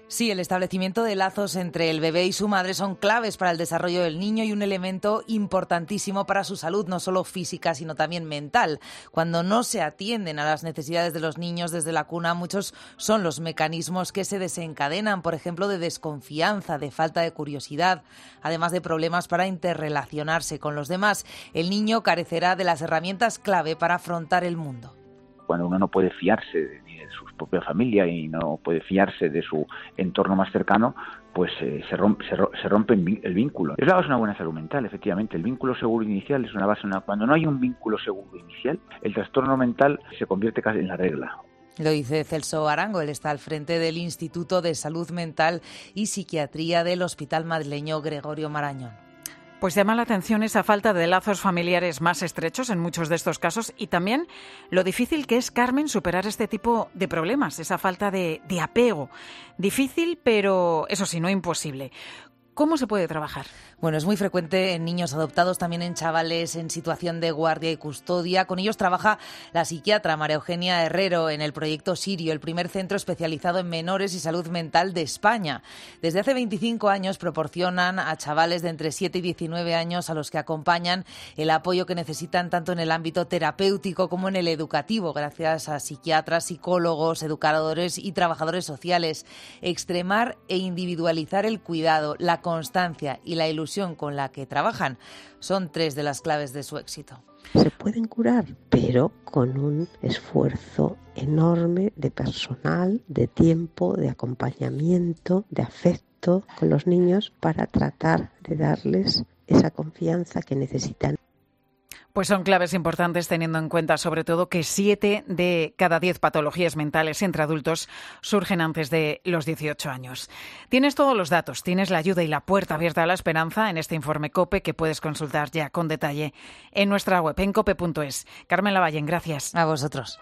Sí, el establecimiento de lazos entre el bebé y su madre son claves para el desarrollo del niño y un elemento importantísimo para su salud, no solo física, sino también mental. Cuando no se atienden a las necesidades de los niños desde la cuna, muchos son los mecanismos que se desencadenan, por ejemplo, de desconfianza, de falta de curiosidad, además de problemas para interrelacionarse con los demás. El niño carecerá de las herramientas clave para afrontar el mundo. Cuando uno no puede fiarse de su propia familia y no puede fiarse de su entorno más cercano, pues se rompe el vínculo. Es la base de una buena salud mental, efectivamente. El vínculo seguro inicial es una base. Cuando no hay un vínculo seguro inicial, el trastorno mental se convierte casi en la regla. Lo dice Celso Arango, él está al frente del Instituto de Salud Mental y Psiquiatría del Hospital Madrileño Gregorio Marañón. Pues llama la atención esa falta de lazos familiares más estrechos en muchos de estos casos y también lo difícil que es, Carmen, superar este tipo de problemas, esa falta de apego. Difícil, pero eso sí, no imposible. ¿Cómo se puede trabajar? Bueno, es muy frecuente en niños adoptados, también en chavales en situación de guardia y custodia. Con ellos trabaja la psiquiatra María Eugenia Herrero en el proyecto Sirio, el primer centro especializado en menores y salud mental de España. Desde hace 25 años proporcionan a chavales de entre 7 y 19 años a los que acompañan el apoyo que necesitan tanto en el ámbito terapéutico como en el educativo, gracias a psiquiatras, psicólogos, educadores y trabajadores sociales. Extremar e individualizar el cuidado, la constancia y la ilusión con la que trabajan son 3 de las claves de su éxito. Se pueden curar, pero con un esfuerzo enorme de personal, de tiempo, de acompañamiento, de afecto con los niños para tratar de darles esa confianza que necesitan. Pues son claves importantes teniendo en cuenta sobre todo que 7 de cada 10 patologías mentales entre adultos surgen antes de los 18 años. Tienes todos los datos, tienes la ayuda y la puerta abierta a la esperanza en este informe COPE que puedes consultar ya con detalle en nuestra web, en cope.es. Carmen Lavallen, gracias. A vosotros.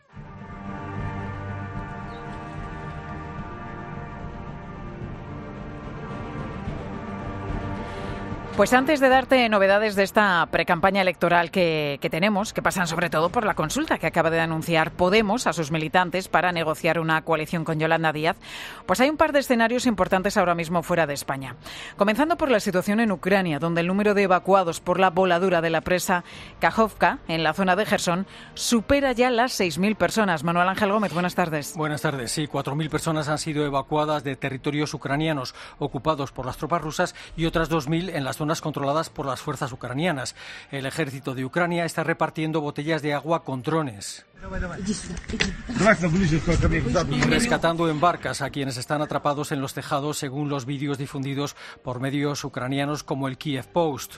Pues antes de darte novedades de esta precampaña electoral que tenemos, que pasan sobre todo por la consulta que acaba de anunciar Podemos a sus militantes para negociar una coalición con Yolanda Díaz, pues hay un par de escenarios importantes ahora mismo fuera de España. Comenzando por la situación en Ucrania, donde el número de evacuados por la voladura de la presa Kajovka, en la zona de Jersón, supera ya las 6.000 personas. Manuel Ángel Gómez, buenas tardes. Buenas tardes. Sí, 4.000 personas han sido evacuadas de territorios ucranianos ocupados por las tropas rusas y otras 2.000 en las zonas controladas por las fuerzas ucranianas. El ejército de Ucrania está repartiendo botellas de agua con drones, rescatando en barcas a quienes están atrapados en los tejados, según los vídeos difundidos por medios ucranianos como el Kiev Post.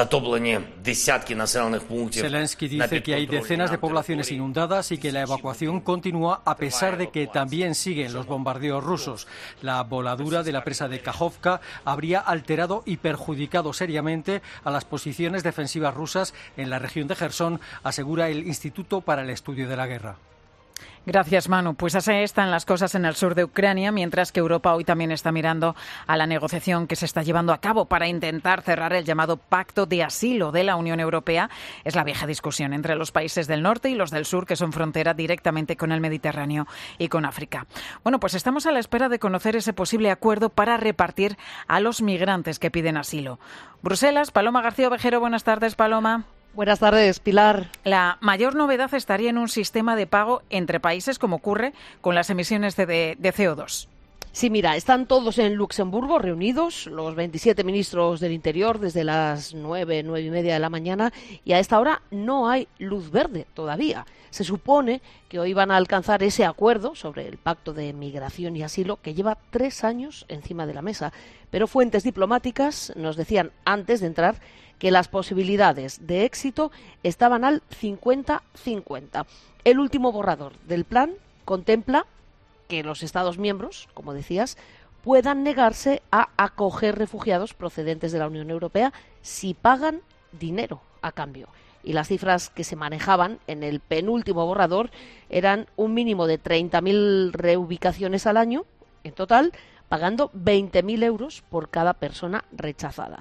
Zelensky dice que hay decenas de poblaciones inundadas y que la evacuación continúa a pesar de que también siguen los bombardeos rusos. La voladura de la presa de Kajovka habría alterado y perjudicado seriamente a las posiciones defensivas rusas en la región de Jersón, asegura el Instituto para el Estudio de la Guerra. Gracias, Manu. Pues así están las cosas en el sur de Ucrania, mientras que Europa hoy también está mirando a la negociación que se está llevando a cabo para intentar cerrar el llamado Pacto de Asilo de la Unión Europea. Es la vieja discusión entre los países del norte y los del sur, que son frontera directamente con el Mediterráneo y con África. Bueno, pues estamos a la espera de conocer ese posible acuerdo para repartir a los migrantes que piden asilo. Bruselas, Paloma García Ovejero, buenas tardes, Paloma. Buenas tardes, Pilar. La mayor novedad estaría en un sistema de pago entre países, como ocurre con las emisiones de CO2. Sí, mira, están todos en Luxemburgo reunidos, los 27 ministros del Interior, desde las 9:30 de la mañana, y a esta hora no hay luz verde todavía. Se supone que hoy van a alcanzar ese acuerdo sobre el Pacto de Migración y Asilo que lleva 3 años encima de la mesa. Pero fuentes diplomáticas nos decían antes de entrar que las posibilidades de éxito estaban al 50-50. El último borrador del plan contempla que los Estados miembros, como decías, puedan negarse a acoger refugiados procedentes de la Unión Europea si pagan dinero a cambio. Y las cifras que se manejaban en el penúltimo borrador eran un mínimo de 30.000 reubicaciones al año, en total, pagando 20.000 euros por cada persona rechazada.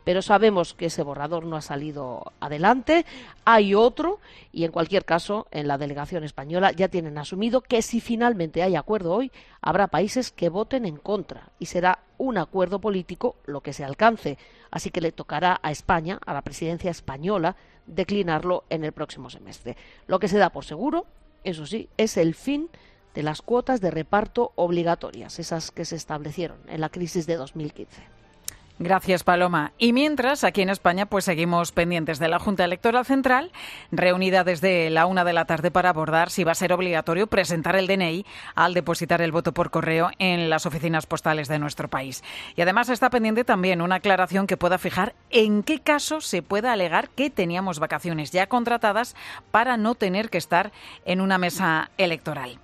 pero sabemos que ese borrador no ha salido adelante. Hay otro y, en cualquier caso, en la delegación española ya tienen asumido que si finalmente hay acuerdo hoy, habrá países que voten en contra y será un acuerdo político lo que se alcance. Así que le tocará a España, a la presidencia española, declinarlo en el próximo semestre. Lo que se da por seguro, eso sí, es el fin de las cuotas de reparto obligatorias, esas que se establecieron en la crisis de 2015. Gracias, Paloma. Y mientras, aquí en España, pues seguimos pendientes de la Junta Electoral Central, reunida desde la 1 de la tarde para abordar si va a ser obligatorio presentar el DNI al depositar el voto por correo en las oficinas postales de nuestro país. Y además está pendiente también una aclaración que pueda fijar en qué caso se pueda alegar que teníamos vacaciones ya contratadas para no tener que estar en una mesa electoral.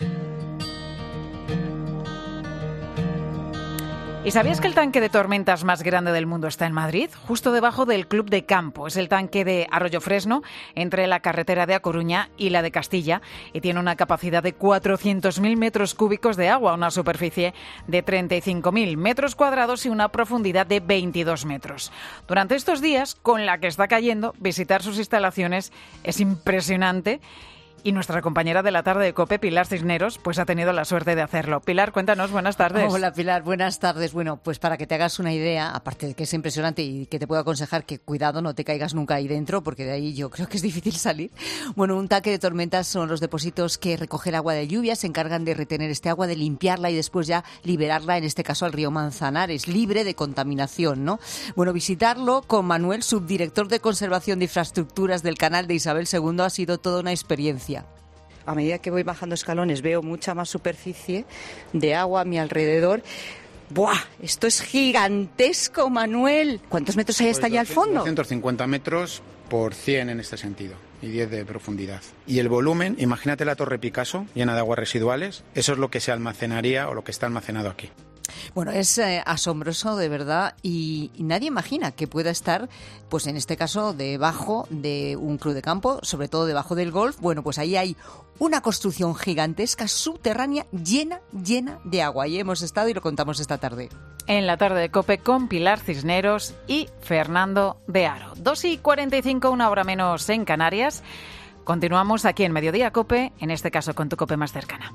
¿Y sabías que el tanque de tormentas más grande del mundo está en Madrid? Justo debajo del Club de Campo. Es el tanque de Arroyo Fresno, entre la carretera de A Coruña y la de Castilla, y tiene una capacidad de 400.000 metros cúbicos de agua, una superficie de 35.000 metros cuadrados y una profundidad de 22 metros. Durante estos días, con la que está cayendo, visitar sus instalaciones es impresionante. Y nuestra compañera de la tarde de COPE, Pilar Cisneros, pues ha tenido la suerte de hacerlo. Pilar, cuéntanos, buenas tardes. Hola, Pilar, buenas tardes. Bueno, pues para que te hagas una idea, aparte de que es impresionante y que te puedo aconsejar que cuidado, no te caigas nunca ahí dentro, porque de ahí yo creo que es difícil salir. Bueno, un tanque de tormentas son los depósitos que recogen agua de lluvia, se encargan de retener este agua, de limpiarla y después ya liberarla, en este caso al río Manzanares, libre de contaminación, ¿no? Bueno, visitarlo con Manuel, subdirector de Conservación de Infraestructuras del Canal de Isabel II, ha sido toda una experiencia. A medida que voy bajando escalones veo mucha más superficie de agua a mi alrededor. ¡Buah! Esto es gigantesco, Manuel. ¿Cuántos metros hay hasta allá al fondo? 250 metros por 100 en este sentido y 10 de profundidad. Y el volumen, imagínate la Torre Picasso llena de aguas residuales, eso es lo que se almacenaría o lo que está almacenado aquí. Bueno, es asombroso, de verdad, y nadie imagina que pueda estar, pues en este caso, debajo de un club de campo, sobre todo debajo del golf. Bueno, pues ahí hay una construcción gigantesca, subterránea, llena de agua. Ahí hemos estado y lo contamos esta tarde. En la tarde de COPE con Pilar Cisneros y Fernando de Aro. 2:45, una hora menos en Canarias. Continuamos aquí en Mediodía COPE, en este caso con tu COPE más cercana.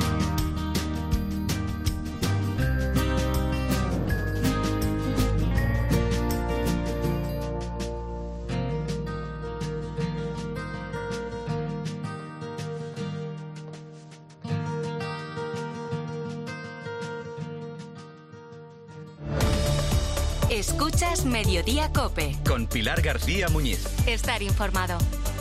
Escuchas Mediodía COPE. Con Pilar García Muñiz. Estar informado.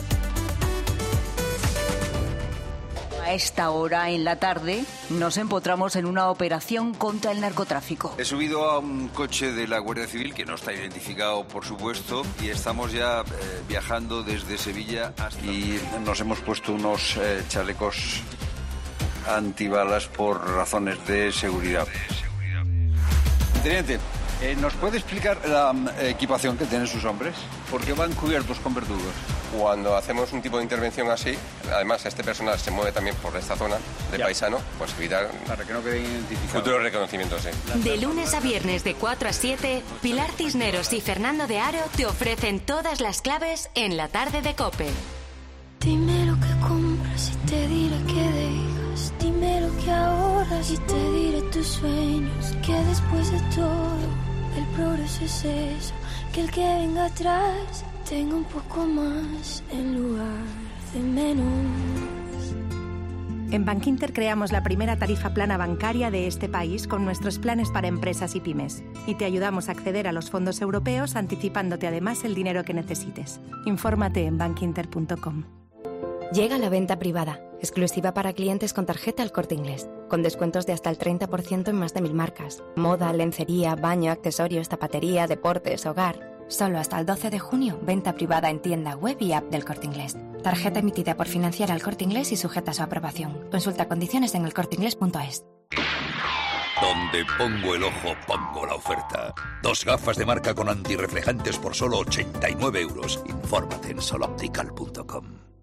A esta hora en la tarde nos empotramos en una operación contra el narcotráfico. He subido a un coche de la Guardia Civil, que no está identificado, por supuesto, y estamos ya viajando desde Sevilla hasta... Y nos hemos puesto unos chalecos antibalas por razones de seguridad. Teniente, ¿nos puede explicar la equipación que tienen sus hombres? ¿Por qué van cubiertos con verdugos? Cuando hacemos un tipo de intervención así, además este personal se mueve también por esta zona de paisano, pues evitar para que no quede identificado. Futuros reconocimientos, sí. De lunes a viernes de 4 a 7, Pilar Cisneros y Fernando de Aro te ofrecen todas las claves en la tarde de COPE. Dime lo que compras y te diré que dejas. Dime lo que ahorras y te diré tus sueños. Que después de todo el progreso es eso, que el que venga atrás tenga un poco más en lugar de menos. En Bankinter creamos la primera tarifa plana bancaria de este país con nuestros planes para empresas y pymes. Y te ayudamos a acceder a los fondos europeos anticipándote además el dinero que necesites. Infórmate en bankinter.com. Llega la venta privada, exclusiva para clientes con tarjeta El Corte Inglés, con descuentos de hasta el 30% en más de 1000 marcas. Moda, lencería, baño, accesorios, zapatería, deportes, hogar. Solo hasta el 12 de junio, venta privada en tienda web y app del Corte Inglés. Tarjeta emitida por Financiera El Corte Inglés y sujeta a su aprobación. Consulta condiciones en elcorteinglés.es. Donde pongo el ojo, pongo la oferta. 2 gafas de marca con antirreflejantes por solo 89 euros. Infórmate en soloptical.com.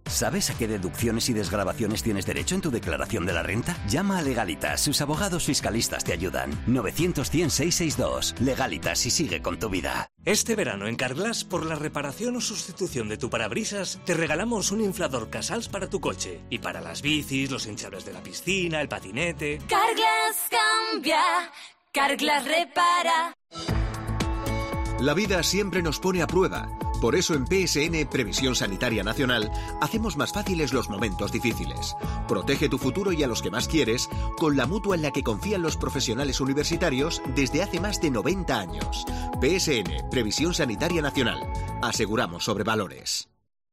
¿Sabes a qué deducciones y desgravaciones tienes derecho en tu declaración de la renta? Llama a Legalitas, sus abogados fiscalistas te ayudan. 900-100-662. Legalitas y sigue con tu vida. Este verano en Carglass, por la reparación o sustitución de tu parabrisas, te regalamos un inflador Casals para tu coche. Y para las bicis, los hinchables de la piscina, el patinete... Carglass cambia, Carglass repara. La vida siempre nos pone a prueba. Por eso en PSN, Previsión Sanitaria Nacional, hacemos más fáciles los momentos difíciles. Protege tu futuro y a los que más quieres con la mutua en la que confían los profesionales universitarios desde hace más de 90 años. PSN, Previsión Sanitaria Nacional. Aseguramos sobre valores.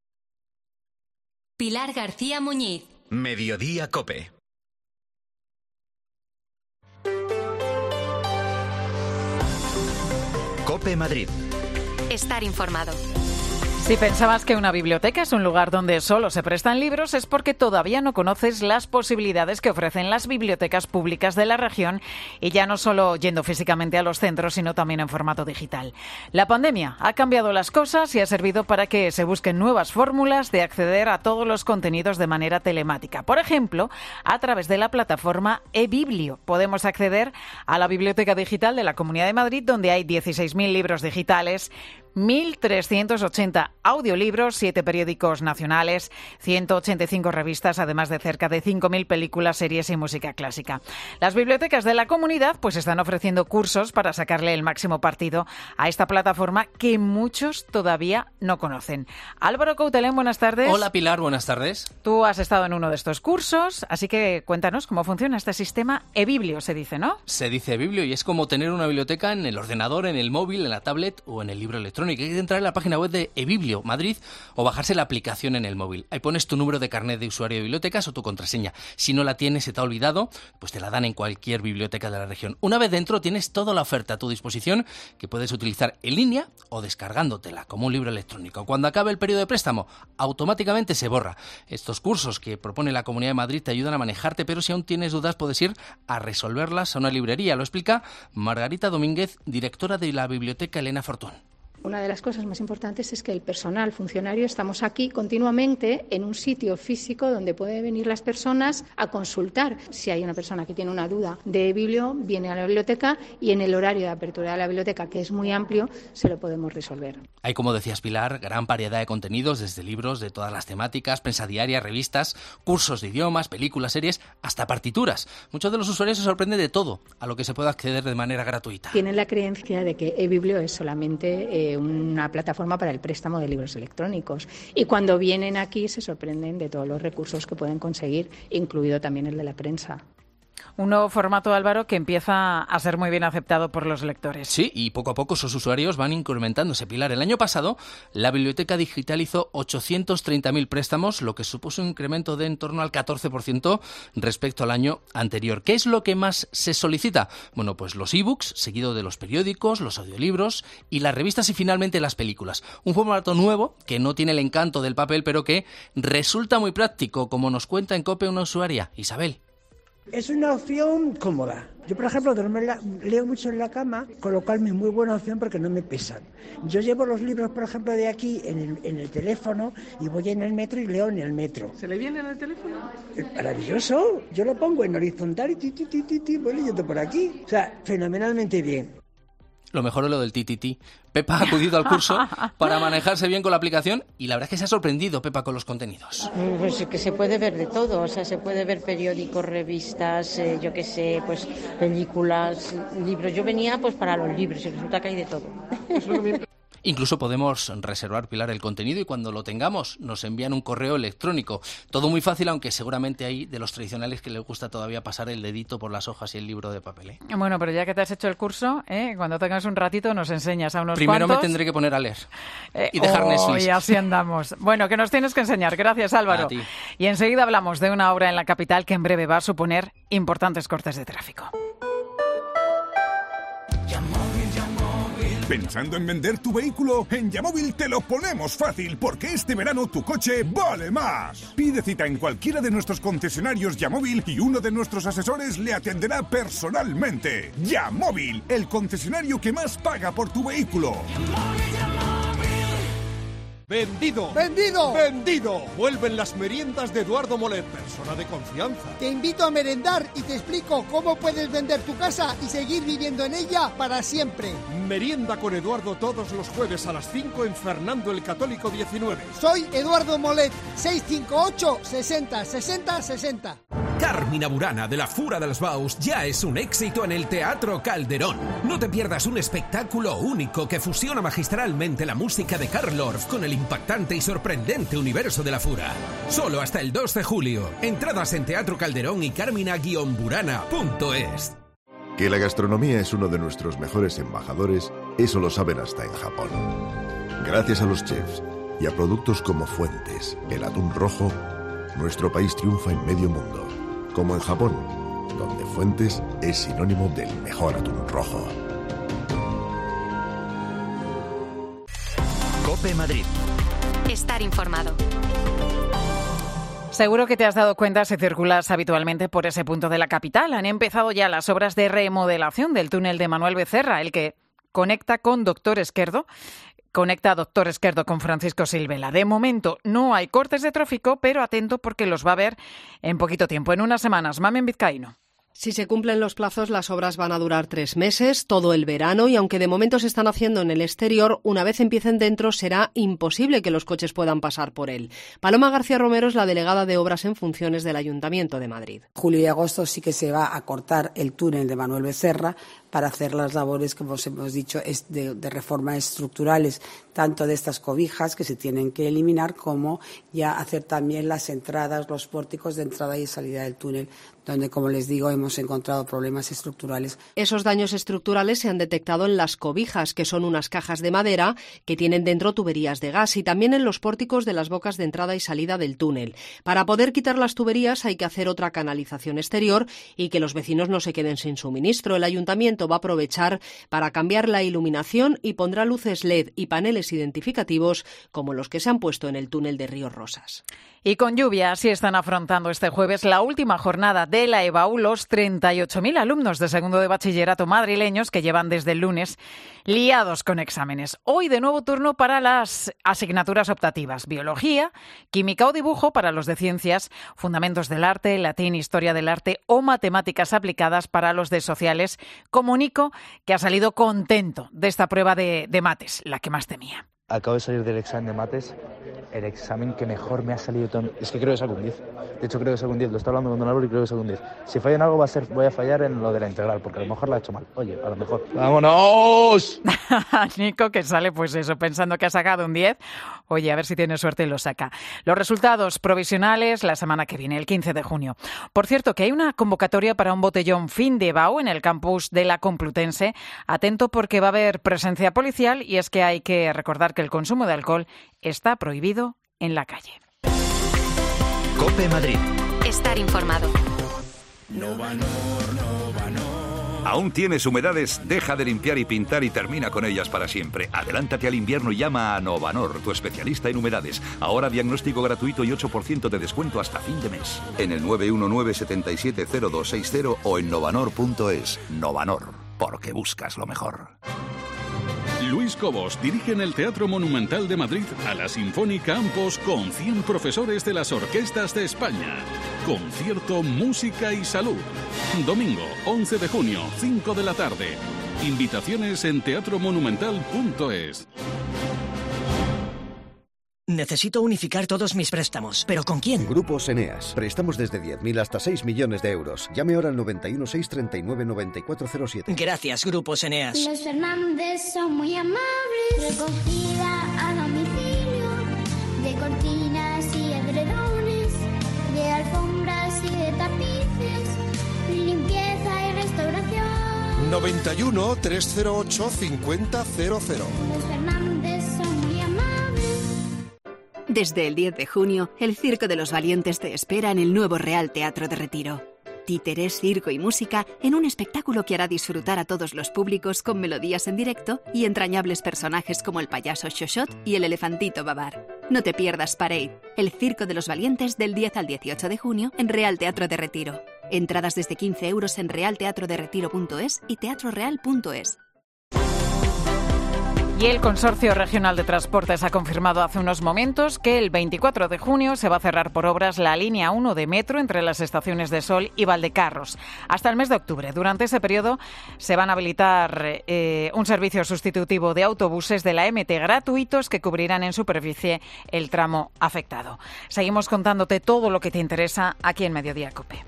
Pilar García Muñiz. Mediodía COPE. COPE Madrid. Estar informado. Si pensabas que una biblioteca es un lugar donde solo se prestan libros, es porque todavía no conoces las posibilidades que ofrecen las bibliotecas públicas de la región, y ya no solo yendo físicamente a los centros, sino también en formato digital. La pandemia ha cambiado las cosas y ha servido para que se busquen nuevas fórmulas de acceder a todos los contenidos de manera telemática. Por ejemplo, a través de la plataforma eBiblio podemos acceder a la biblioteca digital de la Comunidad de Madrid, donde hay 16.000 libros digitales, 1.380 audiolibros, 7 periódicos nacionales, 185 revistas, además de cerca de 5.000 películas, series y música clásica. Las bibliotecas de la comunidad pues están ofreciendo cursos para sacarle el máximo partido a esta plataforma que muchos todavía no conocen. Álvaro Coutelén, buenas tardes. Hola Pilar, buenas tardes. Tú has estado en uno de estos cursos, así que cuéntanos cómo funciona este sistema eBiblio, se dice, ¿no? Se dice eBiblio y es como tener una biblioteca en el ordenador, en el móvil, en la tablet o en el libro electrónico. Hay que entrar en la página web de eBiblio Madrid o bajarse la aplicación en el móvil. Ahí pones tu número de carnet de usuario de bibliotecas o tu contraseña. Si no la tienes, se te ha olvidado, pues te la dan en cualquier biblioteca de la región. Una vez dentro tienes toda la oferta a tu disposición que puedes utilizar en línea o descargándotela como un libro electrónico. Cuando acabe el periodo de préstamo, automáticamente se borra. Estos cursos que propone la Comunidad de Madrid te ayudan a manejarte, pero si aún tienes dudas puedes ir a resolverlas a una librería. Lo explica Margarita Domínguez, directora de la Biblioteca Elena Fortún. Una de las cosas más importantes es que el personal funcionario estamos aquí continuamente en un sitio físico donde pueden venir las personas a consultar. Si hay una persona que tiene una duda de biblio, viene a la biblioteca y en el horario de apertura de la biblioteca, que es muy amplio, se lo podemos resolver. Hay, como decías Pilar, gran variedad de contenidos, desde libros de todas las temáticas, prensa diaria, revistas, cursos de idiomas, películas, series, hasta partituras. Muchos de los usuarios se sorprenden de todo a lo que se puede acceder de manera gratuita. Tienen la creencia de que eBiblio es solamente una plataforma para el préstamo de libros electrónicos, y cuando vienen aquí se sorprenden de todos los recursos que pueden conseguir, incluido también el de la prensa. Un nuevo formato, Álvaro, que empieza a ser muy bien aceptado por los lectores. Sí, y poco a poco sus usuarios van incrementándose. Pilar, el año pasado la biblioteca digital hizo 830.000 préstamos, lo que supuso un incremento de en torno al 14% respecto al año anterior. ¿Qué es lo que más se solicita? Bueno, pues los ebooks, seguido de los periódicos, los audiolibros y las revistas y finalmente las películas. Un formato nuevo que no tiene el encanto del papel, pero que resulta muy práctico, como nos cuenta en COPE una usuaria, Isabel. Es una opción cómoda. Yo, por ejemplo, leo mucho en la cama, con lo cual es muy buena opción porque no me pesan. Yo llevo los libros, por ejemplo, de aquí en el teléfono y voy en el metro y leo en el metro. ¿Se le viene en el teléfono? Es maravilloso. Yo lo pongo en horizontal y voy leyendo por aquí. O sea, fenomenalmente bien. Lo mejor es lo del TTT. Pepa ha acudido al curso para manejarse bien con la aplicación y la verdad es que se ha sorprendido Pepa con los contenidos. Pues que se puede ver de todo, o sea, se puede ver periódicos, revistas, yo qué sé, pues películas, libros. Yo venía pues para los libros y resulta que hay de todo. Incluso podemos reservar, Pilar, el contenido y cuando lo tengamos nos envían un correo electrónico. Todo muy fácil, aunque seguramente hay de los tradicionales que les gusta todavía pasar el dedito por las hojas y el libro de papel, ¿eh? Bueno, pero ya que te has hecho el curso, cuando tengas un ratito nos enseñas a unos Primero cuantos. Me tendré que poner a leer y dejar Netflix. Y así andamos. Bueno, que nos tienes que enseñar. Gracias, Álvaro. A ti. Y enseguida hablamos de una obra en la capital que en breve va a suponer importantes cortes de tráfico. ¿Pensando en vender tu vehículo? En Yamóvil te lo ponemos fácil, porque este verano tu coche vale más. Pide cita en cualquiera de nuestros concesionarios Yamóvil y uno de nuestros asesores le atenderá personalmente. Yamóvil, el concesionario que más paga por tu vehículo. ¡Vendido! ¡Vendido! ¡Vendido! Vuelven las meriendas de Eduardo Molet, persona de confianza. Te invito a merendar y te explico cómo puedes vender tu casa y seguir viviendo en ella para siempre. Merienda con Eduardo todos los jueves a las 5 en Fernando el Católico 19. Soy Eduardo Molet, 658 60 60 60. Carmina Burana de la Fura dels Baus ya es un éxito en el Teatro Calderón. No te pierdas un espectáculo único que fusiona magistralmente la música de Carl Orff con el impactante y sorprendente universo de la Fura. Solo hasta el 2 de julio. Entradas en Teatro Calderón y carmina-burana.es. Que la gastronomía es uno de nuestros mejores embajadores, eso lo saben hasta en Japón. Gracias a los chefs y a productos como Fuentes, el atún rojo, nuestro país triunfa en medio mundo. Como en Japón, donde Fuentes es sinónimo del mejor atún rojo. COPE Madrid. Estar informado. Seguro que te has dado cuenta si circulas habitualmente por ese punto de la capital. Han empezado ya las obras de remodelación del túnel de Manuel Becerra, el que conecta Doctor Esquerdo con Francisco Silvela. De momento no hay cortes de tráfico, pero atento porque los va a haber en poquito tiempo, en unas semanas. Mamen Vizcaíno. Si se cumplen los plazos, las obras van a durar 3 meses, todo el verano, y aunque de momento se están haciendo en el exterior, una vez empiecen dentro será imposible que los coches puedan pasar por él. Paloma García Romero es la delegada de Obras en Funciones del Ayuntamiento de Madrid. Julio y agosto sí que se va a cortar el túnel de Manuel Becerra para hacer las labores, como os hemos dicho, de reforma estructurales, tanto de estas cobijas que se tienen que eliminar, como ya hacer también las entradas, los pórticos de entrada y salida del túnel, donde, como les digo, hemos encontrado problemas estructurales. Esos daños estructurales se han detectado en las cobijas, que son unas cajas de madera que tienen dentro tuberías de gas, y también en los pórticos de las bocas de entrada y salida del túnel. Para poder quitar las tuberías hay que hacer otra canalización exterior y que los vecinos no se queden sin suministro. El ayuntamiento va a aprovechar para cambiar la iluminación y pondrá luces LED y paneles identificativos como los que se han puesto en el túnel de Ríos Rosas. Y con lluvia, así están afrontando este jueves la última jornada de la EBAU los 38.000 alumnos de segundo de bachillerato madrileños que llevan desde el lunes liados con exámenes. Hoy de nuevo turno para las asignaturas optativas: biología, química o dibujo para los de ciencias, fundamentos del arte, latín, historia del arte o matemáticas aplicadas para los de sociales. Comunico que ha salido contento de esta prueba de mates, la que más temía. Acabo de salir del examen de mates, el examen que mejor me ha salido. Es que creo que saco un 10. De hecho, creo que saco un 10. Lo está hablando con Don Álvaro y creo que saco un 10. Si fallo en algo voy a fallar en lo de la integral, porque a lo mejor la he hecho mal. Oye, a lo mejor. ¡Vámonos! Nico, que sale pues eso, pensando que ha sacado un 10. Oye, a ver si tiene suerte y lo saca. Los resultados provisionales la semana que viene, el 15 de junio. Por cierto, que hay una convocatoria para un botellón fin de EBAU en el campus de la Complutense. Atento porque va a haber presencia policial, y es que hay que recordar que el consumo de alcohol está prohibido en la calle. COPE Madrid. Estar informado. ¿Aún tienes humedades? Deja de limpiar y pintar y termina con ellas para siempre. Adelántate al invierno y llama a Novanor, tu especialista en humedades. Ahora diagnóstico gratuito y 8% de descuento hasta fin de mes. En el 919-770260 o en novanor.es. Novanor, porque buscas lo mejor. Luis Cobos dirige en el Teatro Monumental de Madrid a la Sinfónica Campos con 100 profesores de las orquestas de España. Concierto Música y Salud. Domingo 11 de junio, 5 de la tarde. Invitaciones en teatromonumental.es. Necesito unificar todos mis préstamos, ¿pero con quién? Grupos Eneas. Préstamos desde 10.000 hasta 6 millones de euros. Llame ahora al 91 639 9407. Gracias, Grupos Eneas. Los Fernández son muy amables. Recogida a domicilio de cortinas y edredones, de alfombras y de tapices, limpieza y restauración. 91 308 5000. Los Fernández son muy amables. Desde el 10 de junio, el Circo de los Valientes te espera en el nuevo Real Teatro de Retiro. Títeres, circo y música en un espectáculo que hará disfrutar a todos los públicos con melodías en directo y entrañables personajes como el payaso Xoxot y el elefantito Babar. No te pierdas Parade, el Circo de los Valientes del 10 al 18 de junio en Real Teatro de Retiro. Entradas desde 15 euros en realteatroderetiro.es y teatroreal.es. Y el Consorcio Regional de Transportes ha confirmado hace unos momentos que el 24 de junio se va a cerrar por obras la línea 1 de metro entre las estaciones de Sol y Valdecarros. Hasta el mes de octubre. Durante ese periodo se van a habilitar un servicio sustitutivo de autobuses de la MT gratuitos que cubrirán en superficie el tramo afectado. Seguimos contándote todo lo que te interesa aquí en Mediodía COPE.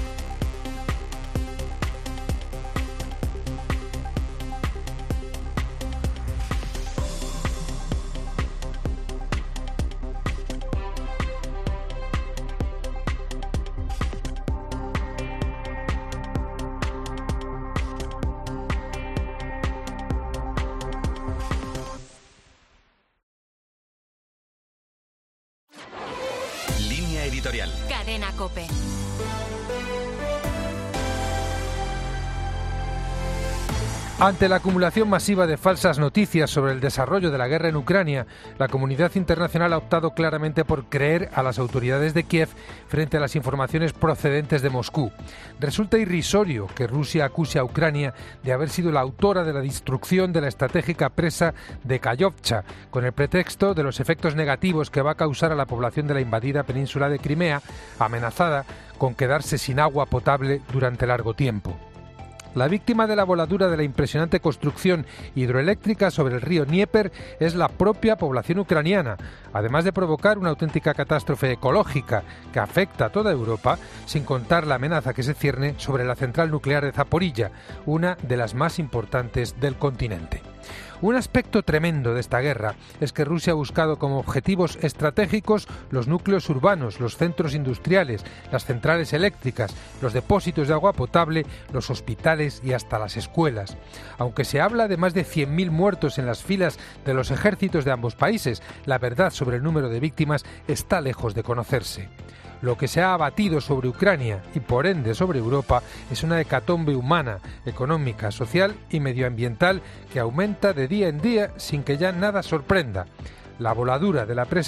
Editorial. Cadena COPE. Ante la acumulación masiva de falsas noticias sobre el desarrollo de la guerra en Ucrania, la comunidad internacional ha optado claramente por creer a las autoridades de Kiev frente a las informaciones procedentes de Moscú. Resulta irrisorio que Rusia acuse a Ucrania de haber sido la autora de la destrucción de la estratégica presa de Kayovcha, con el pretexto de los efectos negativos que va a causar a la población de la invadida península de Crimea, amenazada con quedarse sin agua potable durante largo tiempo. La víctima de la voladura de la impresionante construcción hidroeléctrica sobre el río Dnieper es la propia población ucraniana, además de provocar una auténtica catástrofe ecológica que afecta a toda Europa, sin contar la amenaza que se cierne sobre la central nuclear de Zaporilla, una de las más importantes del continente. Un aspecto tremendo de esta guerra es que Rusia ha buscado como objetivos estratégicos los núcleos urbanos, los centros industriales, las centrales eléctricas, los depósitos de agua potable, los hospitales y hasta las escuelas. Aunque se habla de más de 100.000 muertos en las filas de los ejércitos de ambos países, la verdad sobre el número de víctimas está lejos de conocerse. Lo que se ha abatido sobre Ucrania y por ende sobre Europa es una hecatombe humana, económica, social y medioambiental que aumenta de día en día sin que ya nada sorprenda. La voladura de la presa